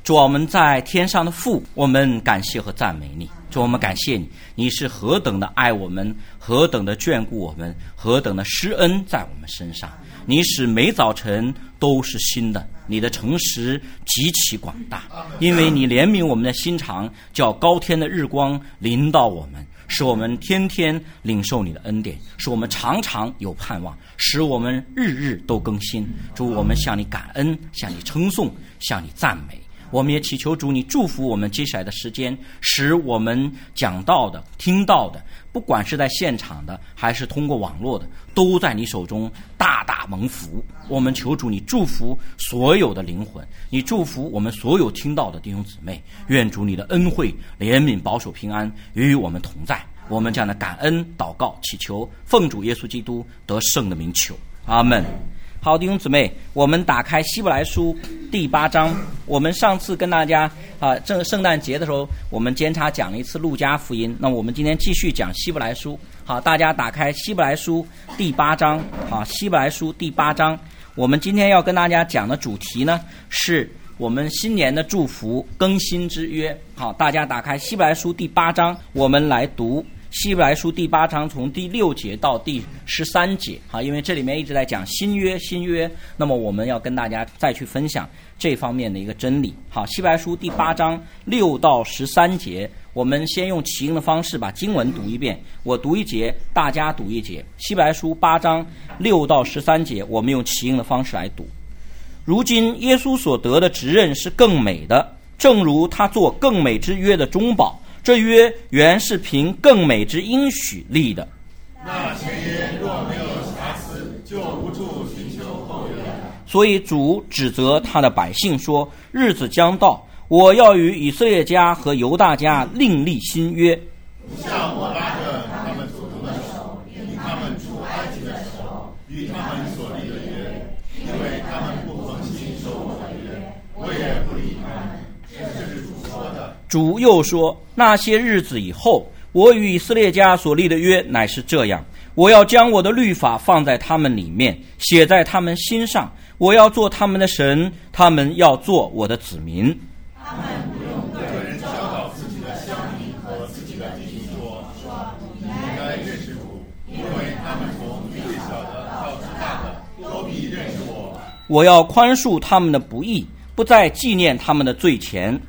主啊，我们在天上的父，我们感谢和赞美你。主，我们感谢你，你是何等的爱我们，何等的眷顾我们，何等的施恩在我们身上。你使每早晨都是新的，你的诚实极其广大，因为你怜悯我们的心肠，叫高天的日光临到我们，使我们天天领受你的恩典，使我们常常有盼望，使我们日日都更新。主，我们向你感恩，向你称颂，向你赞美。我们也祈求主你祝福我们接下来的时间，使我们讲到的听到的，不管是在现场的还是通过网络的，都在你手中大大蒙福。我们求主你祝福所有的灵魂，你祝福我们所有听到的弟兄姊妹，愿主你的恩惠怜悯保守平安与我们同在。我们这样的感恩祷告祈求，奉主耶稣基督得胜的名求，阿们。好，弟兄姊妹，我们打开希伯来书第8章。我们上次跟大家圣诞节的时候，我们监察讲了一次路加福音，那我们今天继续讲希伯来书。好，大家打开希伯来书第8章。好，希伯来书第8章，我们今天要跟大家讲的主题呢，是我们新年的祝福，更新之约。好，大家打开希伯来书第8章，我们来读希伯来书第8章从第6节到第13节。好，因为这里面一直在讲新约，那么我们要跟大家再去分享这方面的一个真理。好，希伯来书第8章6到13节，我们先用起应的方式把经文读一遍，我读一节，大家读一节。希伯来书8章6到13节，我们用起应的方式来读。如今耶稣所得的职任是更美的，正如他做更美之约的中保，这约原是凭更美之应许立的。 那前约若没有瑕疵，就无助寻求后约。 所以主指责他的百姓说：日子将到，我要与以色列家和犹大家另立新约。 不像我拉着他们祖宗的手，与他们出埃及的时候，与他们所立的约，因为他们不恒心守我的约，我也不理他们。这是主说的。 主又说：那些日子以后，我与以色列家所立的约乃是这样，我要将我的律法放在他们里面，写在他们心上，我要做他们的神，他们要做我的子民。 他们不用个人教导自己的乡民和自己的弟兄说你应该认识主，因为他们从最小的到最大的都必认识我。 我要宽恕他们的不义，不再纪念他们的罪前。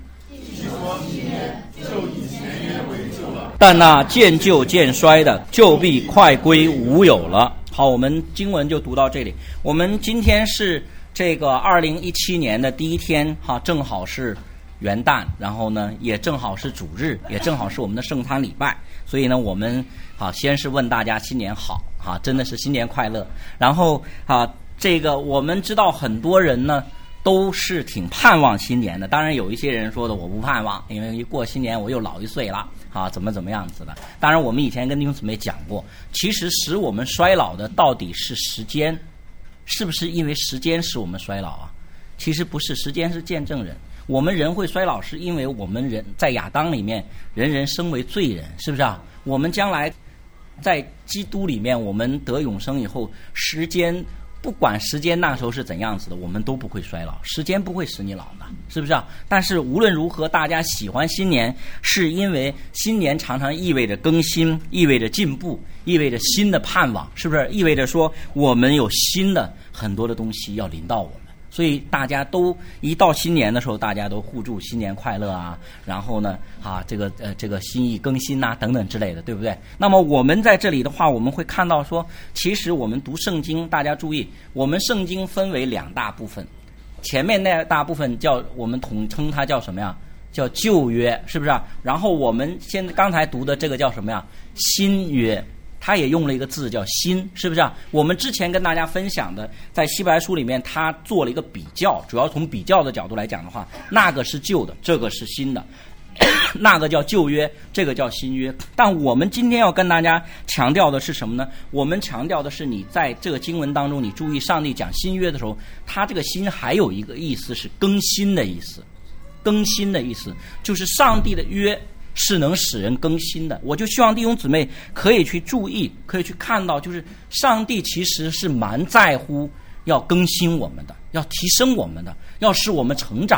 但那渐旧渐衰的，就必快归无有了。好，我们经文就读到这里。我们今天是这个2017年的第一天，哈，正好是元旦，然后呢，也正好是主日，也正好是我们的圣餐礼拜。所以呢，我们先是问大家新年好，真的是新年快乐。然后这个我们知道很多人呢都是挺盼望新年的，当然有一些人说的我不盼望，因为一过新年我又老1岁了。怎么样子的？当然我们以前跟弟兄姊妹讲过，其实使我们衰老的到底是时间，是不是因为时间使我们衰老啊？其实不是，时间是见证人。我们人会衰老是因为我们人在亚当里面人人生为罪人，是不是啊？我们将来在基督里面我们得永生以后，时间不管时间那时候是怎样子的，我们都不会衰老，时间不会使你老的，是不是啊？但是无论如何，大家喜欢新年，是因为新年常常意味着更新，意味着进步，意味着新的盼望，是不是？意味着说我们有新的很多的东西要临到我们。所以大家都一到新年的时候，大家都互助新年快乐啊，然后呢这个心意更新啊等等之类的，对不对？那么我们在这里的话，我们会看到说，其实我们读圣经，大家注意，我们圣经分为2大部分，前面那大部分叫我们统称它叫什么呀？叫旧约，是不是啊？然后我们刚才读的这个叫什么呀？新约。他也用了一个字叫新，是不是啊？我们之前跟大家分享的，在希伯来书里面他做了一个比较，主要从比较的角度来讲的话，那个是旧的，这个是新的，那个叫旧约，这个叫新约。但我们今天要跟大家强调的是什么呢？我们强调的是你在这个经文当中，你注意上帝讲新约的时候，他这个新还有一个意思是更新的意思，更新的意思就是上帝的约是能使人更新的。我就希望弟兄姊妹可以去注意，可以去看到，就是上帝其实是蛮在乎要更新我们的，要提升我们的，要使我们成长的。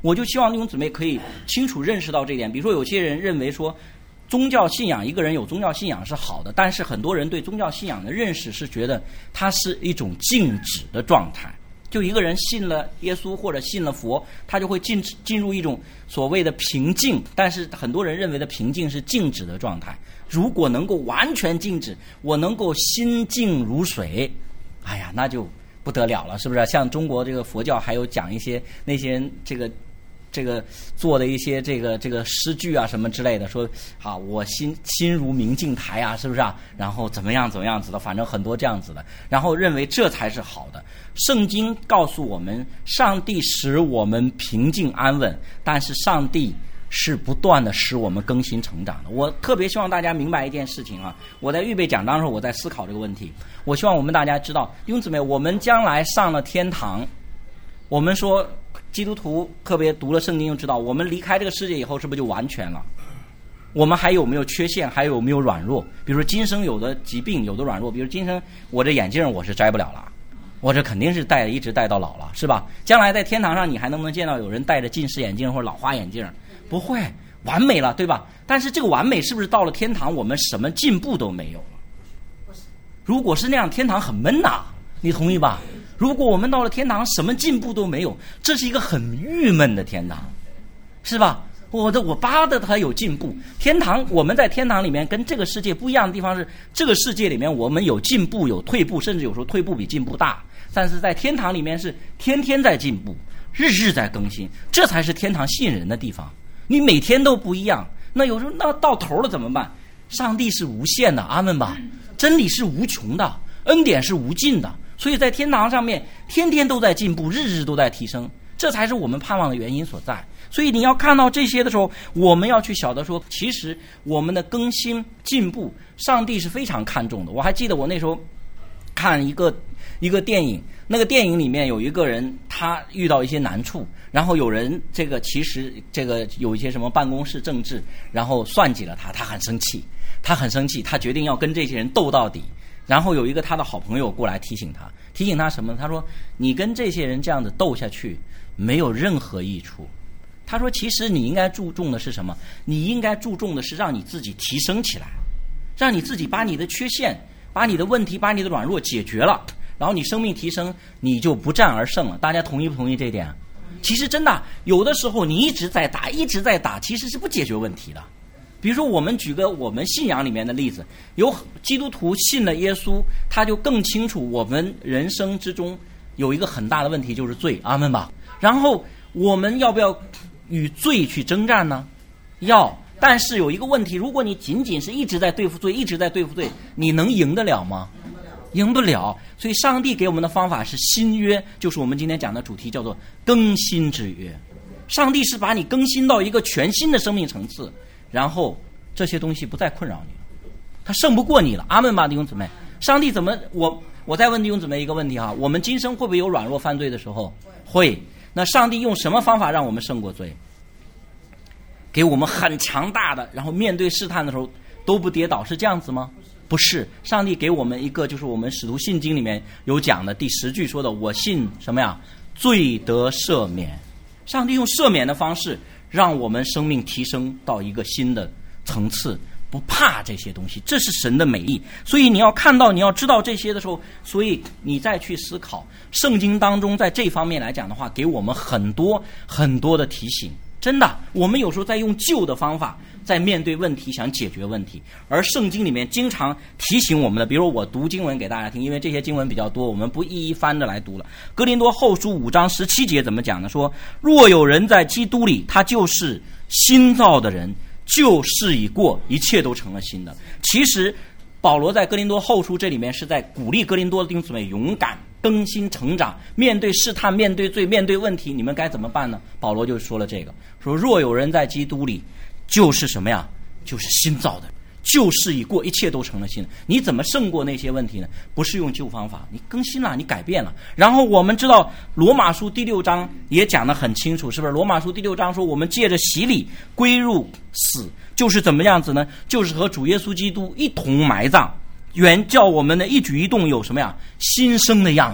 我就希望弟兄姊妹可以清楚认识到这一点。比如说有些人认为说宗教信仰，一个人有宗教信仰是好的，但是很多人对宗教信仰的认识是觉得它是一种静止的状态。就一个人信了耶稣或者信了佛，他就会进入一种所谓的平静，但是很多人认为的平静是静止的状态。如果能够完全静止，我能够心静如水，哎呀，那就不得了了，是不是？像中国这个佛教还有讲一些那些人这个做的一些这个诗句啊什么之类的，说啊我心如明镜台啊，是不是啊？然后怎么样子的，反正很多这样子的，然后认为这才是好的。圣经告诉我们，上帝使我们平静安稳，但是上帝是不断的使我们更新成长的。我特别希望大家明白一件事情啊，我在预备讲章的时候我在思考这个问题，我希望我们大家知道，弟兄姊妹，我们将来上了天堂，我们说基督徒特别读了圣经就知道，我们离开这个世界以后是不是就完全了？我们还有没有缺陷，还有没有软弱？比如说今生有的疾病，有的软弱，比如今生我这眼镜我是摘不了了，我这肯定是一直戴到老了，是吧？将来在天堂上你还能不能见到有人戴着近视眼镜或者老花眼镜？不会，完美了，对吧？但是这个完美是不是到了天堂我们什么进步都没有了？如果是那样，天堂很闷呐，你同意吧？如果我们到了天堂什么进步都没有，这是一个很郁闷的天堂，是吧？我巴的它有进步。天堂，我们在天堂里面跟这个世界不一样的地方是，这个世界里面我们有进步有退步，甚至有时候退步比进步大，但是在天堂里面是天天在进步，日日在更新，这才是天堂吸引人的地方。你每天都不一样，那有时候那到头了怎么办？上帝是无限的，阿们吧。真理是无穷的，恩典是无尽的，所以在天堂上面天天都在进步，日日都在提升，这才是我们盼望的原因所在。所以你要看到这些的时候，我们要去晓得说，其实我们的更新进步上帝是非常看重的。我还记得我那时候看一个电影，那个电影里面有一个人他遇到一些难处，然后有人其实有一些什么办公室政治，然后算计了他很生气，他决定要跟这些人斗到底。然后有一个他的好朋友过来提醒他什么？他说你跟这些人这样子斗下去没有任何益处。他说其实你应该注重的是什么？你应该注重的是让你自己提升起来，让你自己把你的缺陷，把你的问题，把你的软弱解决了，然后你生命提升，你就不战而胜了。大家同意不同意这一点？其实真的有的时候你一直在打其实是不解决问题的。比如说我们举个我们信仰里面的例子，有基督徒信了耶稣，他就更清楚我们人生之中有一个很大的问题，就是罪，阿们吧。然后我们要不要与罪去征战呢？要。但是有一个问题，如果你仅仅是一直在对付罪，你能赢得了吗？赢不了。所以上帝给我们的方法是新约，就是我们今天讲的主题，叫做更新之约。上帝是把你更新到一个全新的生命层次，然后这些东西不再困扰你了，他胜不过你了，阿们吧，弟兄姊妹。上帝怎么，我再问弟兄姊妹一个问题哈，我们今生会不会有软弱犯罪的时候？会。那上帝用什么方法让我们胜过罪？给我们很强大的，然后面对试探的时候都不跌倒，是这样子吗？不是。上帝给我们一个，就是我们使徒信经里面有讲的第10句说的，我信什么呀？罪得赦免。上帝用赦免的方式让我们生命提升到一个新的层次，不怕这些东西，这是神的美意。所以你要看到，你要知道这些的时候，所以你再去思考圣经当中在这方面来讲的话，给我们很多很多的提醒。真的，我们有时候在用旧的方法在面对问题，想解决问题，而圣经里面经常提醒我们的，比如我读经文给大家听，因为这些经文比较多，我们不一一翻着来读了。哥林多后书5章17节怎么讲呢？说若有人在基督里，他就是新造的人，旧事已过，一切都成了新的。其实保罗在哥林多后书这里面是在鼓励哥林多的弟兄姊妹勇敢更新成长，面对试探，面对罪，面对问题，你们该怎么办呢？保罗就说了这个，说若有人在基督里，就是什么呀？就是新造的，旧事已过，一切都成了新的。你怎么胜过那些问题呢？不是用旧方法，你更新了，你改变了。然后我们知道罗马书第6章也讲得很清楚，是不是？罗马书第6章说我们借着洗礼归入死，就是怎么样子呢？就是和主耶稣基督一同埋葬，原叫我们的一举一动有什么呀？新生的样式。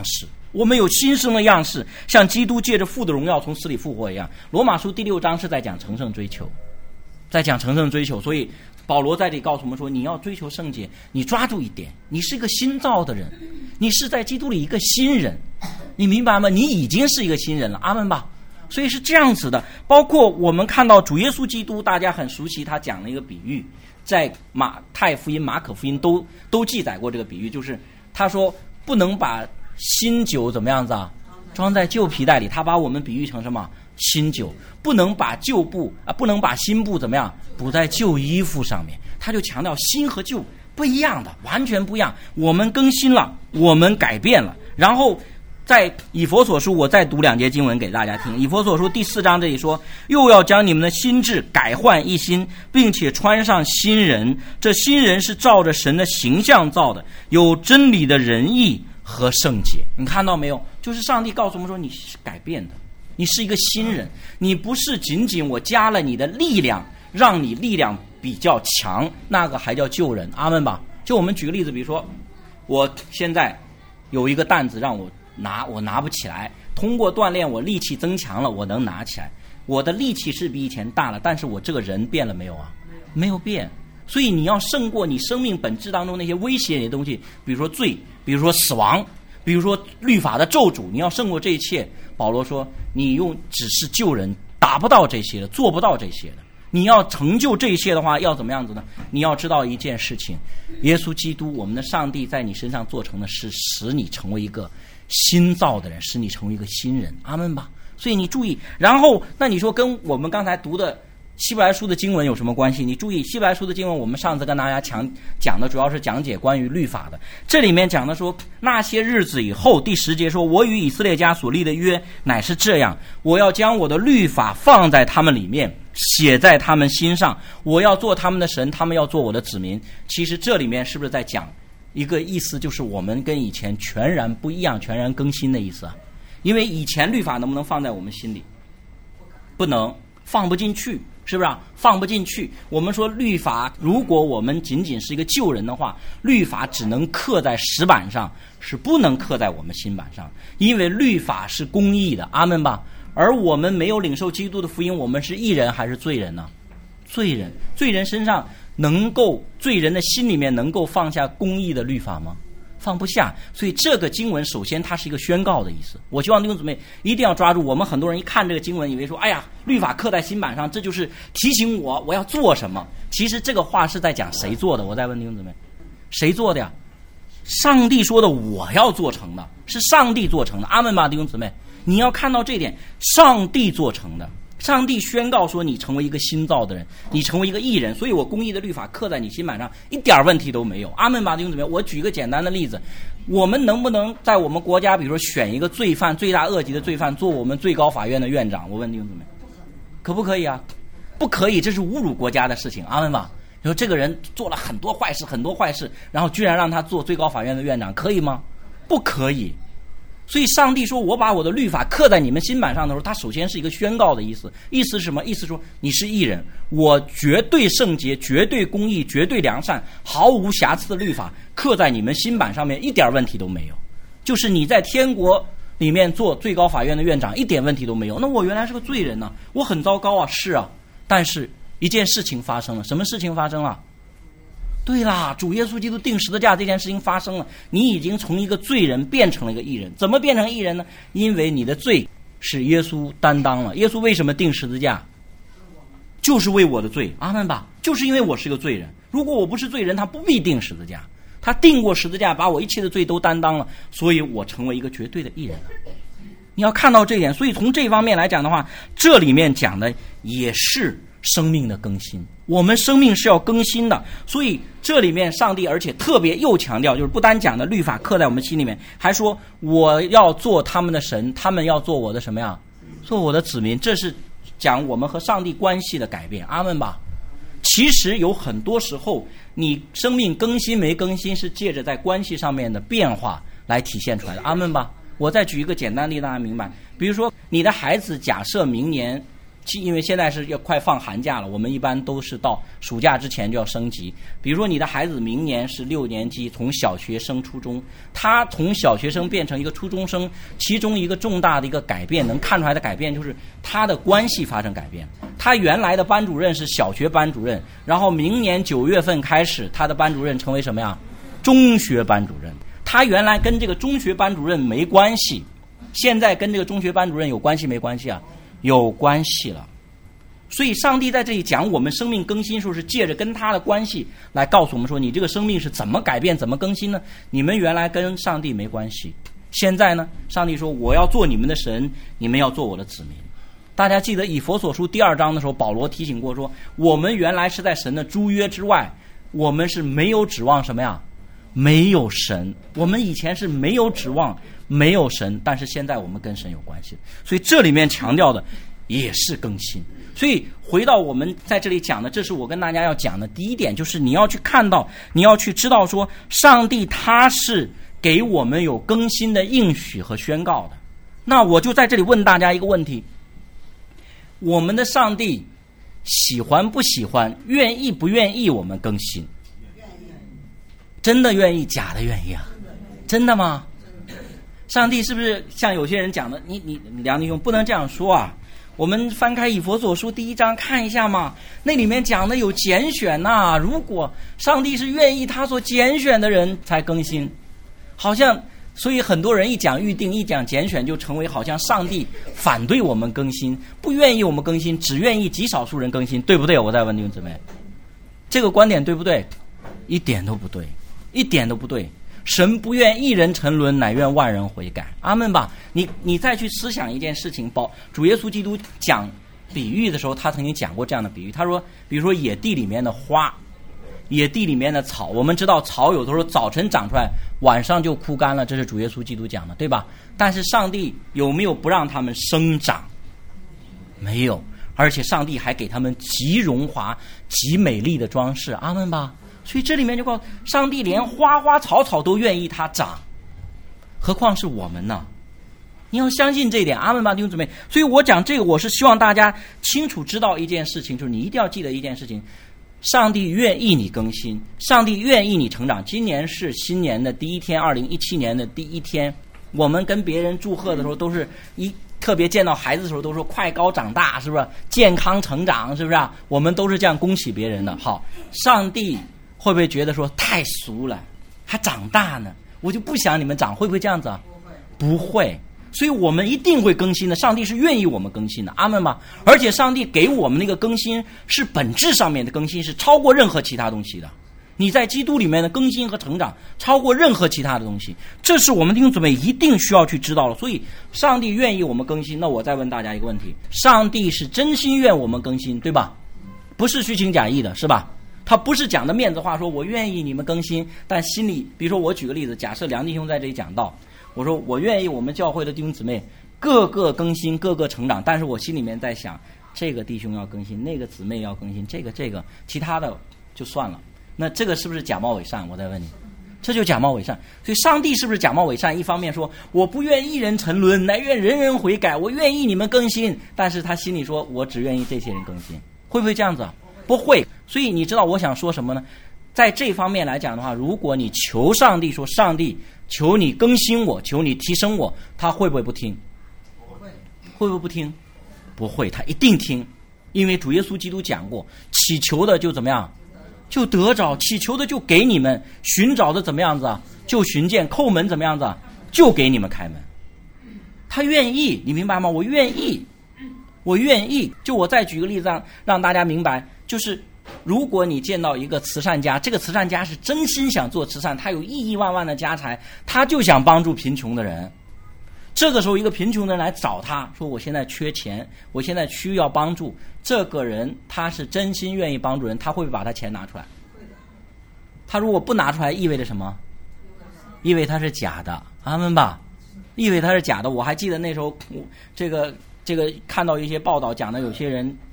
我们有新生的样式，像基督借着父的荣耀从死里复活一样。罗马书第6章是在讲成圣追求，所以保罗在这里告诉我们说，你要追求圣洁，你抓住一点，你是一个新造的人，你是在基督里一个新人，你明白吗？你已经是一个新人了，阿们吧。所以是这样子的。包括我们看到主耶稣基督，大家很熟悉，他讲了一个比喻，在马太福音、马可福音都记载过这个比喻，就是他说不能把新酒怎么样子啊，装在旧皮袋里，他把我们比喻成什么？新酒。不能把旧布不能把新布怎么样补在旧衣服上面。他就强调新和旧不一样的，完全不一样。我们更新了，我们改变了。然后在以弗所书，我再读2节经文给大家听。以弗所书第4章这里说，又要将你们的心志改换一新，并且穿上新人。这新人是照着神的形象造的，有真理的仁义和圣洁。你看到没有？就是上帝告诉我们说，你是改变的，你是一个新人，你不是仅仅我加了你的力量，让你力量比较强，那个还叫救人，阿们吧。就我们举个例子，比如说我现在有一个担子让我拿不起来，通过锻炼我力气增强了，我能拿起来，我的力气是比以前大了，但是我这个人变了没有啊？没有变。所以你要胜过你生命本质当中那些威胁你的东西，比如说罪，比如说死亡，比如说律法的咒诅，你要胜过这一切。保罗说你用只是救人达不到这些的，做不到这些的。你要成就这些的话，要怎么样子呢？你要知道一件事情，耶稣基督我们的上帝在你身上做成的是使你成为一个新造的人，使你成为一个新人，阿们吧。所以你注意，然后那你说跟我们刚才读的希伯来书的经文有什么关系？你注意，希伯来书的经文我们上次跟大家讲的主要是讲解关于律法的，这里面讲的说那些日子以后，第10节说，我与以色列家所立的约乃是这样，我要将我的律法放在他们里面，写在他们心上，我要做他们的神，他们要做我的子民。其实这里面是不是在讲一个意思，就是我们跟以前全然不一样，全然更新的意思啊？因为以前律法能不能放在我们心里？不能，放不进去，是不是啊？放不进去。我们说律法，如果我们仅仅是一个旧人的话，律法只能刻在石板上，是不能刻在我们心板上，因为律法是公义的，阿们吧。而我们没有领受基督的福音，我们是义人还是罪人呢？罪人。罪人身上罪人的心里面能够放下公义的律法吗？放不下。所以这个经文首先它是一个宣告的意思。我希望弟兄姊妹一定要抓住。我们很多人一看这个经文以为说，哎呀，律法刻在心板上，这就是提醒我要做什么。其实这个话是在讲谁做的？我再问弟兄姊妹，谁做的呀？上帝说的，我要做成的，是上帝做成的，阿们吧，弟兄姊妹。你要看到这点，上帝做成的，上帝宣告说你成为一个新造的人，你成为一个义人，所以我公义的律法刻在你心板上，一点问题都没有，阿们吧，弟兄姊妹。我举一个简单的例子，我们能不能在我们国家比如说选一个罪犯，罪大恶极的罪犯做我们最高法院的院长？我问弟兄姊妹，可不可以啊？不可以，这是侮辱国家的事情，阿们吧。你说这个人做了很多坏事，然后居然让他做最高法院的院长，可以吗？不可以。所以上帝说我把我的律法刻在你们心板上的时候，他首先是一个宣告的意思。意思是什么？意思说你是义人，我绝对圣洁，绝对公义，绝对良善，毫无瑕疵的律法刻在你们心板上面，一点问题都没有。就是你在天国里面做最高法院的院长，一点问题都没有。那我原来是个罪人呢，我很糟糕啊，是啊。但是一件事情发生了，什么事情发生了？对啦，主耶稣基督钉十字架这件事情发生了，你已经从一个罪人变成了一个义人。怎么变成义人呢？因为你的罪是耶稣担当了。耶稣为什么钉十字架？就是为我的罪，阿们吧。就是因为我是个罪人，如果我不是罪人，他不必钉十字架，他钉过十字架，把我一切的罪都担当了，所以我成为一个绝对的义人了。你要看到这一点，所以从这方面来讲的话，这里面讲的也是生命的更新，我们生命是要更新的。所以这里面上帝而且特别又强调，就是不单讲的律法刻在我们心里面，还说我要做他们的神，他们要做我的什么呀？做我的子民。这是讲我们和上帝关系的改变，阿们吧。其实有很多时候你生命更新没更新是借着在关系上面的变化来体现出来的，阿们吧。我再举一个简单例大家明白，比如说你的孩子假设明年因为现在是要快放寒假了，我们一般都是到暑假之前就要升级。比如说你的孩子明年是6年级，从小学升初中，他从小学生变成一个初中生，其中一个重大的一个改变，能看出来的改变就是他的关系发生改变。他原来的班主任是小学班主任，然后明年9月份开始，他的班主任成为什么呀？中学班主任。他原来跟这个中学班主任没关系，现在跟这个中学班主任有关系没关系啊？有关系了。所以上帝在这里讲我们生命更新时候，是借着跟他的关系来告诉我们说，你这个生命是怎么改变怎么更新呢？你们原来跟上帝没关系，现在呢上帝说我要做你们的神，你们要做我的子民。大家记得以弗所书第2章的时候，保罗提醒过说，我们原来是在神的诸约之外，我们是没有指望什么呀？没有神。我们以前是没有指望没有神，但是现在我们跟神有关系。所以这里面强调的也是更新。所以回到我们在这里讲的，这是我跟大家要讲的第一点，就是你要去看到，你要去知道说，上帝他是给我们有更新的应许和宣告的。那我就在这里问大家一个问题，我们的上帝喜欢不喜欢，愿意不愿意我们更新？真的愿意，假的愿意啊？真的吗？上帝是不是像有些人讲的，你梁弟兄不能这样说啊？我们翻开以弗所书第1章看一下嘛，那里面讲的有拣选呐。如果上帝是愿意他所拣选的人才更新，好像所以很多人一讲预定，一讲拣选，就成为好像上帝反对我们更新，不愿意我们更新，只愿意极少数人更新，对不对？我再问弟兄姊妹，这个观点对不对？一点都不对，一点都不对。神不愿一人沉沦，乃愿万人悔改。阿们吧。你再去思想一件事情，主耶稣基督讲比喻的时候，他曾经讲过这样的比喻。他说，比如说野地里面的花，野地里面的草，我们知道草有的时候早晨长出来，晚上就枯干了，这是主耶稣基督讲的，对吧？但是上帝有没有不让他们生长？没有，而且上帝还给他们极荣华、极美丽的装饰。阿们吧。所以这里面就告诉上帝，连花花草草都愿意它长，何况是我们呢？你要相信这一点。阿们吧，弟兄姊妹。所以我讲这个，我是希望大家清楚知道一件事情，就是你一定要记得一件事情，上帝愿意你更新，上帝愿意你成长。今年是新年的第一天，2017年的第一天，我们跟别人祝贺的时候都是特别见到孩子的时候都说快高长大，是不是？健康成长，是不是？我们都是这样恭喜别人的。好，上帝会不会觉得说太俗了，还长大呢，我就不想你们长，会不会这样子啊？不会。所以我们一定会更新的，上帝是愿意我们更新的。阿们吗？而且上帝给我们那个更新是本质上面的更新，是超过任何其他东西的。你在基督里面的更新和成长超过任何其他的东西，这是我们弟兄姊妹一定需要去知道的。所以上帝愿意我们更新，那我再问大家一个问题，上帝是真心愿我们更新，对吧？不是虚情假意的，是吧？他不是讲的面子话，说我愿意你们更新，但心里，比如说我举个例子，假设梁弟兄在这里讲道，我说我愿意我们教会的弟兄姊妹各个更新，各个成长，但是我心里面在想，这个弟兄要更新，那个姊妹要更新，这个其他的就算了。那这个是不是假冒伪善？我再问你，这就假冒伪善。所以上帝是不是假冒伪善？一方面说我不愿一人沉沦，乃愿人人悔改，我愿意你们更新，但是他心里说我只愿意这些人更新，会不会这样子啊？不会。所以你知道我想说什么呢？在这方面来讲的话，如果你求上帝说，上帝求你更新我，求你提升我，他会不会不听？会不会不听？不会，他一定听。因为主耶稣基督讲过，祈求的就怎么样？就得着，祈求的就给你们，寻找的怎么样子啊？就寻见，叩门怎么样子啊？就给你们开门。他愿意，你明白吗？我愿意，我愿意。就我再举个例子让大家明白，就是如果你见到一个慈善家，这个慈善家是真心想做慈善，他有亿亿万万的家财，他就想帮助贫穷的人。这个时候一个贫穷的人来找他说，我现在缺钱，我现在需要帮助，这个人他是真心愿意帮助人，他会不会把他钱拿出来？他如果不拿出来，意味着什么？意味他是假的。阿们吧。意味他是假的。我还记得那时候这个看到一些报道讲的，有些人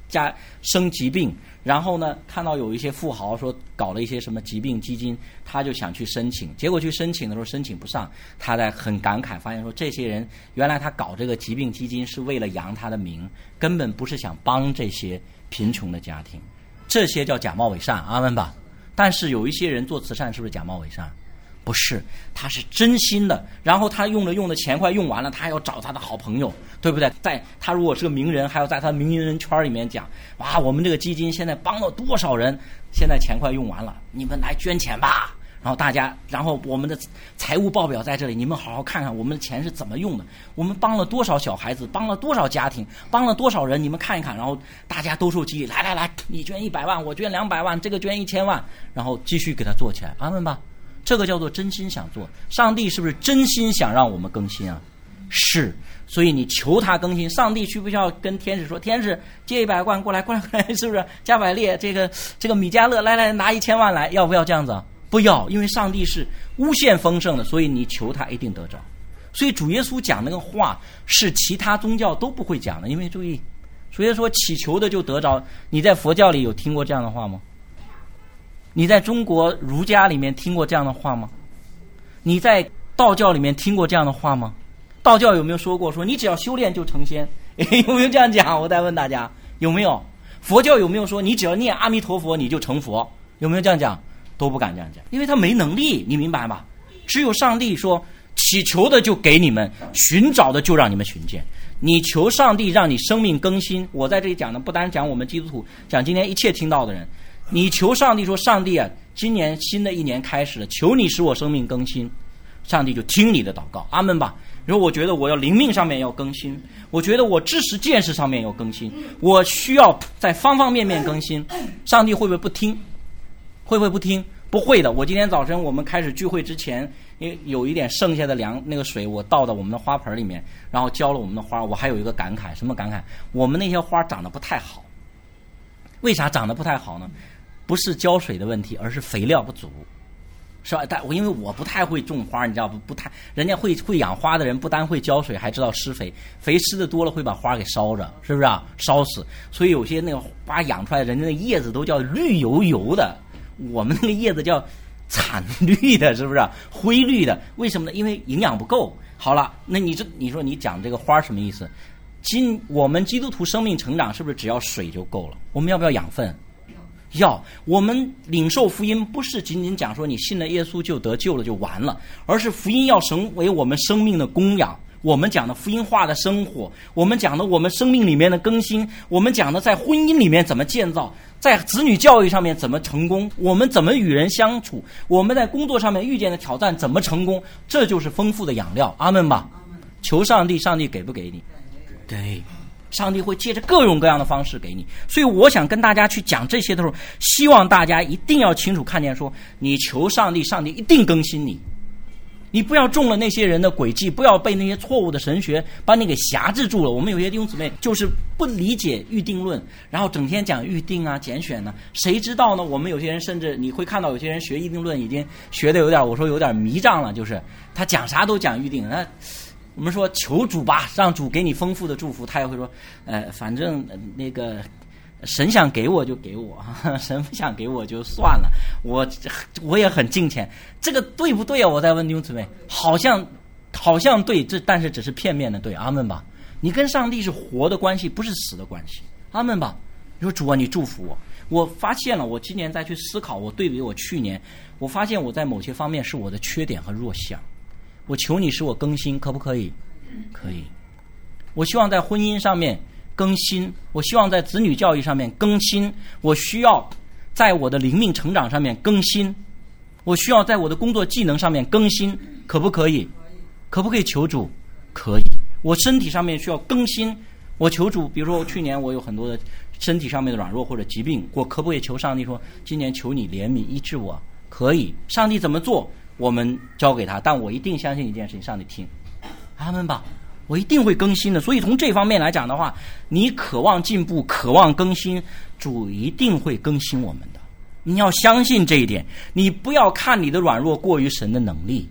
生疾病，然后呢看到有一些富豪说搞了一些什么疾病基金，他就想去申请，结果去申请的时候申请不上，他在很感慨发现说这些人原来他搞这个疾病基金是为了扬他的名，根本不是想帮这些贫穷的家庭，这些叫假冒伪善，阿们吧。但是有一些人做慈善是不是假冒伪善？不是，他是真心的，然后他用的钱快用完了，他还要找他的好朋友，对不对？他如果是个名人，还要在他名人圈里面讲，哇，我们这个基金现在帮了多少人，现在钱快用完了，你们来捐钱吧。然后我们的财务报表在这里，你们好好看看我们的钱是怎么用的，我们帮了多少小孩子，帮了多少家庭，帮了多少人，你们看一看。然后大家都受激励，来，你捐100万，我捐200万，这个捐1000万，然后继续给他做起来，阿们吧。这个叫做真心想做。上帝是不是真心想让我们更新啊？是。所以你求他更新，上帝需不需要跟天使说，天使借100万过来，是不是？加百列这个米迦勒来拿1000万来，要不要这样子啊？不要，因为上帝是无限丰盛的，所以你求他一定得着。所以主耶稣讲那个话是其他宗教都不会讲的，因为注意，主耶稣说祈求的就得着。你在佛教里有听过这样的话吗？你在中国儒家里面听过这样的话吗？你在道教里面听过这样的话吗？道教有没有说过说你只要修炼就成仙？有没有这样讲？我再问大家有没有？佛教有没有说你只要念阿弥陀佛你就成佛？有没有这样讲？都不敢这样讲，因为他没能力，你明白吗？只有上帝说祈求的就给你们，寻找的就让你们寻见。你求上帝让你生命更新，我在这里讲的不单讲我们基督徒，讲今天一切听到的人。你求上帝说，上帝啊，今年新的一年开始了，求你使我生命更新，上帝就听你的祷告，阿们吧。如果我觉得我要灵命上面要更新，我觉得我知识见识上面要更新，我需要在方方面面更新，上帝会不会不听？会不会不听？不会的。我今天早晨我们开始聚会之前，因为有一点剩下的那个水，我倒到我们的花盆里面，然后浇了我们的花。我还有一个感慨，什么感慨？我们那些花长得不太好。为啥长得不太好呢？不是浇水的问题，而是肥料不足，是吧？因为我不太会种花，你知道不太，人家会养花的人不单会浇水，还知道施肥，肥施的多了会把花给烧着，是不是啊？烧死。所以有些那个花养出来的人家的叶子都叫绿油油的，我们那个叶子叫惨绿的，是不是啊？灰绿的。为什么呢？因为营养不够。好了，那你说你讲这个花什么意思？我们基督徒生命成长是不是只要水就够了？我们要不要养分？要。我们领受福音不是仅仅讲说你信了耶稣就得救了就完了，而是福音要成为我们生命的供养。我们讲的福音化的生活，我们讲的我们生命里面的更新，我们讲的在婚姻里面怎么建造，在子女教育上面怎么成功，我们怎么与人相处，我们在工作上面遇见的挑战怎么成功，这就是丰富的养料。阿们吧。求上帝，上帝给不给你？对，上帝会借着各种各样的方式给你。所以我想跟大家去讲这些的时候，希望大家一定要清楚看见说，你求上帝，上帝一定更新你。你不要中了那些人的诡计，不要被那些错误的神学把你给辖制住了。我们有些弟兄姊妹就是不理解预定论，然后整天讲预定啊、拣选呢，谁知道呢？我们有些人甚至你会看到有些人学预定论已经学的有点迷障了，就是他讲啥都讲预定。那我们说求主吧，让主给你丰富的祝福，他也会说，反正那个神想给我就给我，神不想给我就算了，我也很敬虔，这个对不对啊？我在问弟兄姊妹，好像对，但是只是片面的对，阿们吧。你跟上帝是活的关系，不是死的关系，阿们吧。你说主啊，你祝福我。我发现了，我今年再去思考，我对比我去年，我发现我在某些方面是我的缺点和弱项。我求你使我更新，可不可以？可以。我希望在婚姻上面更新，我希望在子女教育上面更新，我需要在我的灵命成长上面更新，我需要在我的工作技能上面更新，可不可以？可不可以求主？可以。我身体上面需要更新，我求主，比如说去年我有很多的身体上面的软弱或者疾病，我可不可以求上帝说，今年求你怜悯医治我？可以。上帝怎么做我们交给他，但我一定相信一件事情，上帝听，阿们吧。我一定会更新的。所以从这方面来讲的话，你渴望进步，渴望更新，主一定会更新我们的。你要相信这一点，你不要看你的软弱过于神的能力。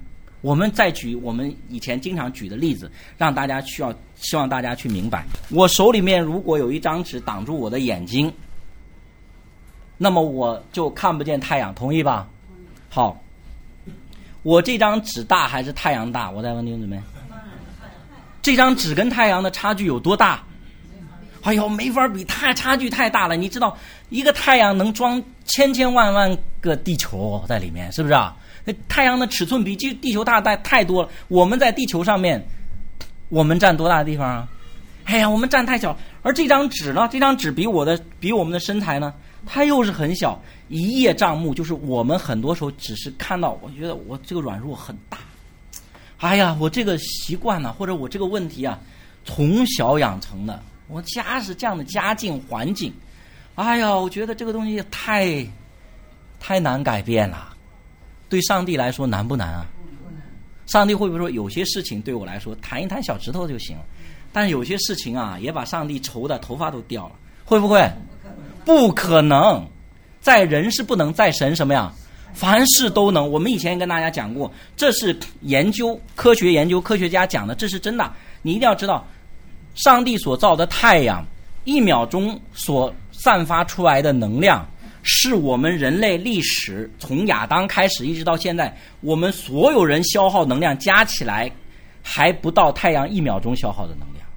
我们再举我们以前经常举的例子，让大家希望大家去明白。我手里面如果有一张纸挡住我的眼睛，那么我就看不见太阳，同意吧？好，我这张纸大还是太阳大？我再问弟兄姊妹，这张纸跟太阳的差距有多大？哎呦，没法比，差距太大了。你知道，一个太阳能装千万个地球在里面，是不是啊？那太阳的尺寸比地球大太多了。我们在地球上面，我们占多大的地方啊？哎呀，我们占太小。而这张纸呢？这张纸比我们的身材呢，它又是很小。一叶障目，就是我们很多时候只是看到，我觉得我这个软弱很大。哎呀，我这个习惯呢，或者我这个问题啊，从小养成的。我家是这样的家境环境，哎呀，我觉得这个东西太难改变了。对上帝来说难不难啊？上帝会不会说有些事情对我来说弹一弹小指头就行了，但有些事情啊也把上帝愁的头发都掉了，会不会？不可能，在人是不能，在神什么呀？凡事都能。我们以前也跟大家讲过，这是科学研究科学家讲的，这是真的。你一定要知道，上帝所造的太阳1秒钟所散发出来的能量，是我们人类历史从亚当开始一直到现在，我们所有人消耗能量加起来还不到太阳1秒钟消耗的能量。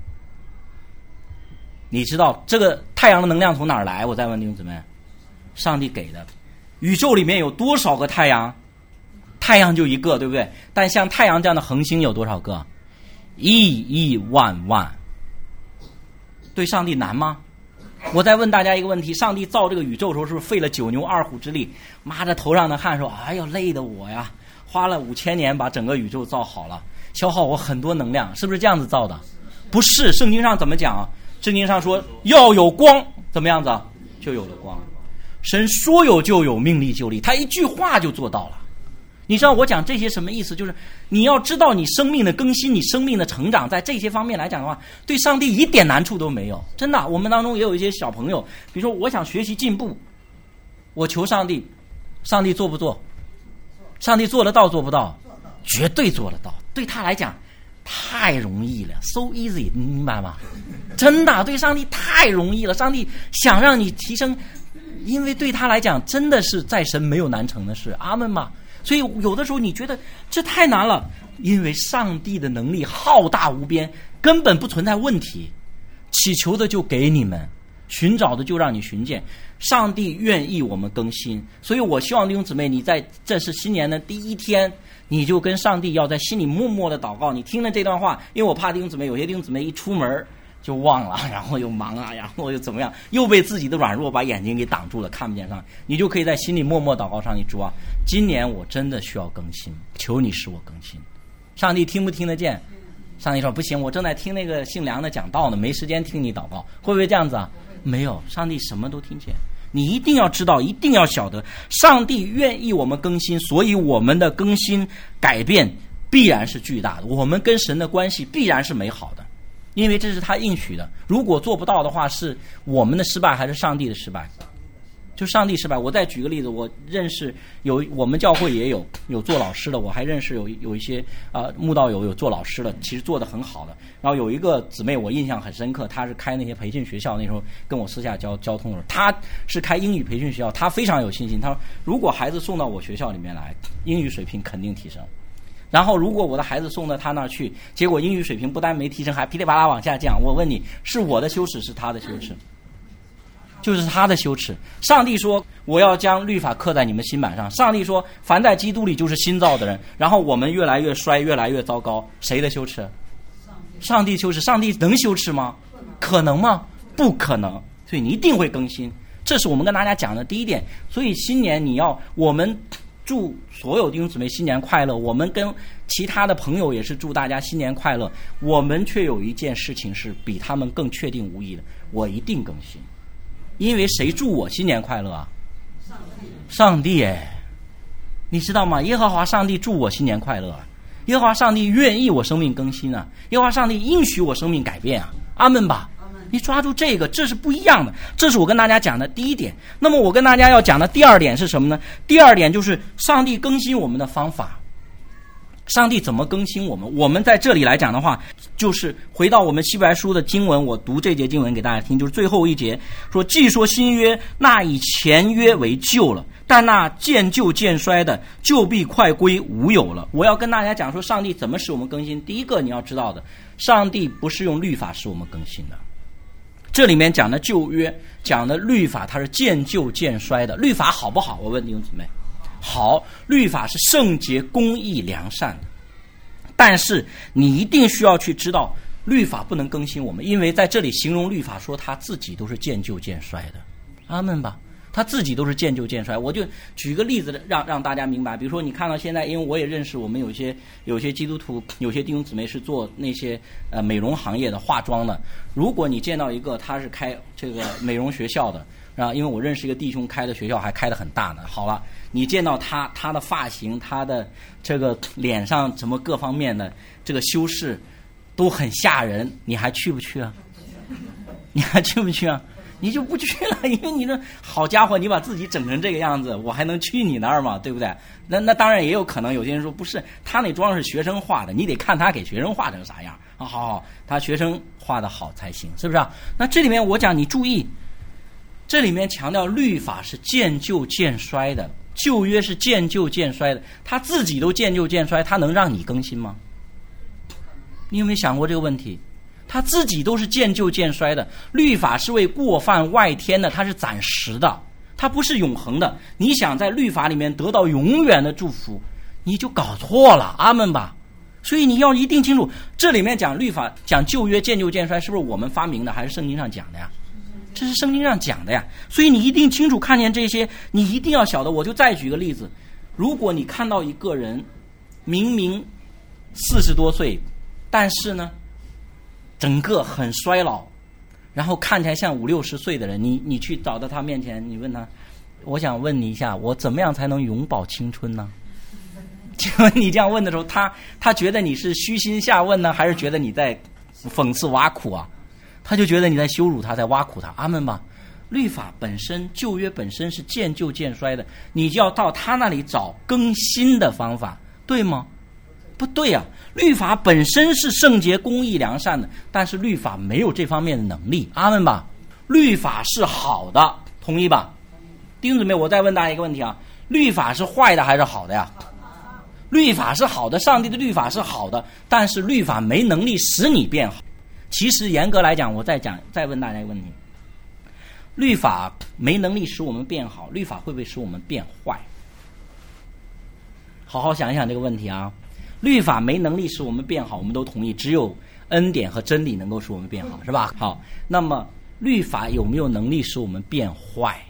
你知道这个太阳的能量从哪儿来？我再问弟兄姊妹，上帝给的。宇宙里面有多少个太阳？太阳就一个，对不对？但像太阳这样的恒星有多少个？亿万。对上帝难吗？我再问大家一个问题，上帝造这个宇宙的时候是不是费了9牛2虎之力，抹着头上的汗说，哎呀累得我呀，花了5000年把整个宇宙造好了，消耗我很多能量，是不是这样子造的？不是，圣经上怎么讲啊？圣经上说要有光，怎么样子？就有了光。神说有就有，命立就立，他一句话就做到了。你知道我讲这些什么意思？就是你要知道你生命的更新，你生命的成长，在这些方面来讲的话，对上帝一点难处都没有。真的，我们当中也有一些小朋友，比如说我想学习进步，我求上帝，上帝做不做？上帝做得到做不到？绝对做得到。对他来讲太容易了， so easy， 你明白吗？真的，对上帝太容易了。上帝想让你提升，因为对他来讲真的是在神没有难成的事。阿们吗？所以有的时候你觉得这太难了，因为上帝的能力浩大无边，根本不存在问题。祈求的就给你们，寻找的就让你寻见。上帝愿意我们更新，所以我希望弟兄姊妹，你在这是新年的第一天，你就跟上帝要在心里默默的祷告。你听了这段话，因为我怕弟兄姊妹，有些弟兄姊妹一出门就忘了，然后又忙啊，然后又怎么样，又被自己的软弱把眼睛给挡住了，看不见上。你就可以在心里默默祷告上帝，主啊，今年我真的需要更新，求你使我更新。上帝听不听得见？上帝说不行，我正在听那个姓梁的讲道呢，没时间听你祷告。会不会这样子啊？没有，上帝什么都听见。你一定要知道，一定要晓得，上帝愿意我们更新，所以我们的更新改变必然是巨大的，我们跟神的关系必然是美好的，因为这是他应许的。如果做不到的话，是我们的失败还是上帝的失败？就上帝失败。我再举个例子，我认识我们教会也有做老师的，我还认识有一些慕道友有做老师的，其实做得很好的。然后有一个姊妹我印象很深刻，她是开那些培训学校，那时候跟我私下交通的时候，她是开英语培训学校，她非常有信心，她说如果孩子送到我学校里面来，英语水平肯定提升。然后如果我的孩子送到他那儿去，结果英语水平不但没提升，还噼里啪啦往下降，我问你，是我的羞耻是他的羞耻？就是他的羞耻。上帝说我要将律法刻在你们心板上，上帝说凡在基督里就是新造的人，然后我们越来越衰，越来越糟糕，谁的羞耻？上帝羞耻。上帝能羞耻吗？可能吗？不可能。所以你一定会更新，这是我们跟大家讲的第一点。所以新年我们祝所有弟兄姊妹新年快乐，我们跟其他的朋友也是祝大家新年快乐。我们却有一件事情是比他们更确定无疑的，我一定更新。因为谁祝我新年快乐啊？上帝哎，你知道吗？耶和华上帝祝我新年快乐啊！耶和华上帝愿意我生命更新啊！耶和华上帝应许我生命改变啊！阿们吧！你抓住这个，这是不一样的。这是我跟大家讲的第一点。那么我跟大家要讲的第二点是什么呢？第二点就是上帝更新我们的方法。 上帝怎么更新我们？我们在这里来讲的话，就是回到我们希伯来书的经文，我读这节经文给大家听，就是最后一节说，既说新约，那以前约为旧了，但那渐旧渐衰的，就必快归无有了。我要跟大家讲说，上帝怎么使我们更新。第一个你要知道的，上帝不是用律法使我们更新的。这里面讲的旧约，讲的律法，它是渐旧渐衰的。律法好不好？我问弟兄姊妹，好，律法是圣洁、公义、良善的。但是你一定需要去知道，律法不能更新我们，因为在这里形容律法说他自己都是渐旧渐衰的。阿们吧，他自己都是渐旧渐衰。我就举个例子让大家明白，比如说你看到现在，因为我也认识我们有些基督徒，有些弟兄姊妹是做那些美容行业的化妆的。如果你见到一个他是开这个美容学校的啊，因为我认识一个弟兄开的学校还开得很大呢。好了，你见到他的发型，他的这个脸上什么各方面的这个修饰都很吓人，你还去不去啊？你还去不去啊？你就不去了，因为你这好家伙，你把自己整成这个样子，我还能去你那儿吗？对不对？那当然也有可能，有些人说不是，他那妆是学生画的，你得看他给学生画成啥样啊？好，他学生画的好才行，是不是啊？那这里面我讲你注意，这里面强调律法是渐旧渐衰的，旧约是渐旧渐衰的，他自己都渐旧渐衰，他能让你更新吗？你有没有想过这个问题？他自己都是渐旧渐衰的，律法是为过犯外添的，它是暂时的，它不是永恒的。你想在律法里面得到永远的祝福，你就搞错了。阿们吧。所以你要一定清楚，这里面讲律法，讲旧约渐旧渐衰，是不是我们发明的，还是圣经上讲的呀？这是圣经上讲的呀。所以你一定清楚看见这些，你一定要晓得。我就再举个例子，如果你看到一个人明明40多岁，但是呢整个很衰老，然后看起来像50、60岁的人，你去找到他面前，你问他，我想问你一下，我怎么样才能永葆青春呢？请问你这样问的时候，他觉得你是虚心下问呢，还是觉得你在讽刺挖苦啊？他就觉得你在羞辱他，在挖苦他。阿们吧。律法本身，旧约本身是渐旧渐衰的，你就要到他那里找更新的方法，对吗？不对啊，律法本身是圣洁、公义、良善的，但是律法没有这方面的能力。阿们吧。律法是好的，同意吧？弟兄姊妹，我再问大家一个问题啊，律法是坏的还是好的呀？律法是好的，上帝的律法是好的，但是律法没能力使你变好。其实严格来讲，我再问大家一个问题，律法没能力使我们变好，律法会不会使我们变坏？好好想一想这个问题啊。律法没能力使我们变好，我们都同意，只有恩典和真理能够使我们变好，是吧？好，那么律法有没有能力使我们变坏？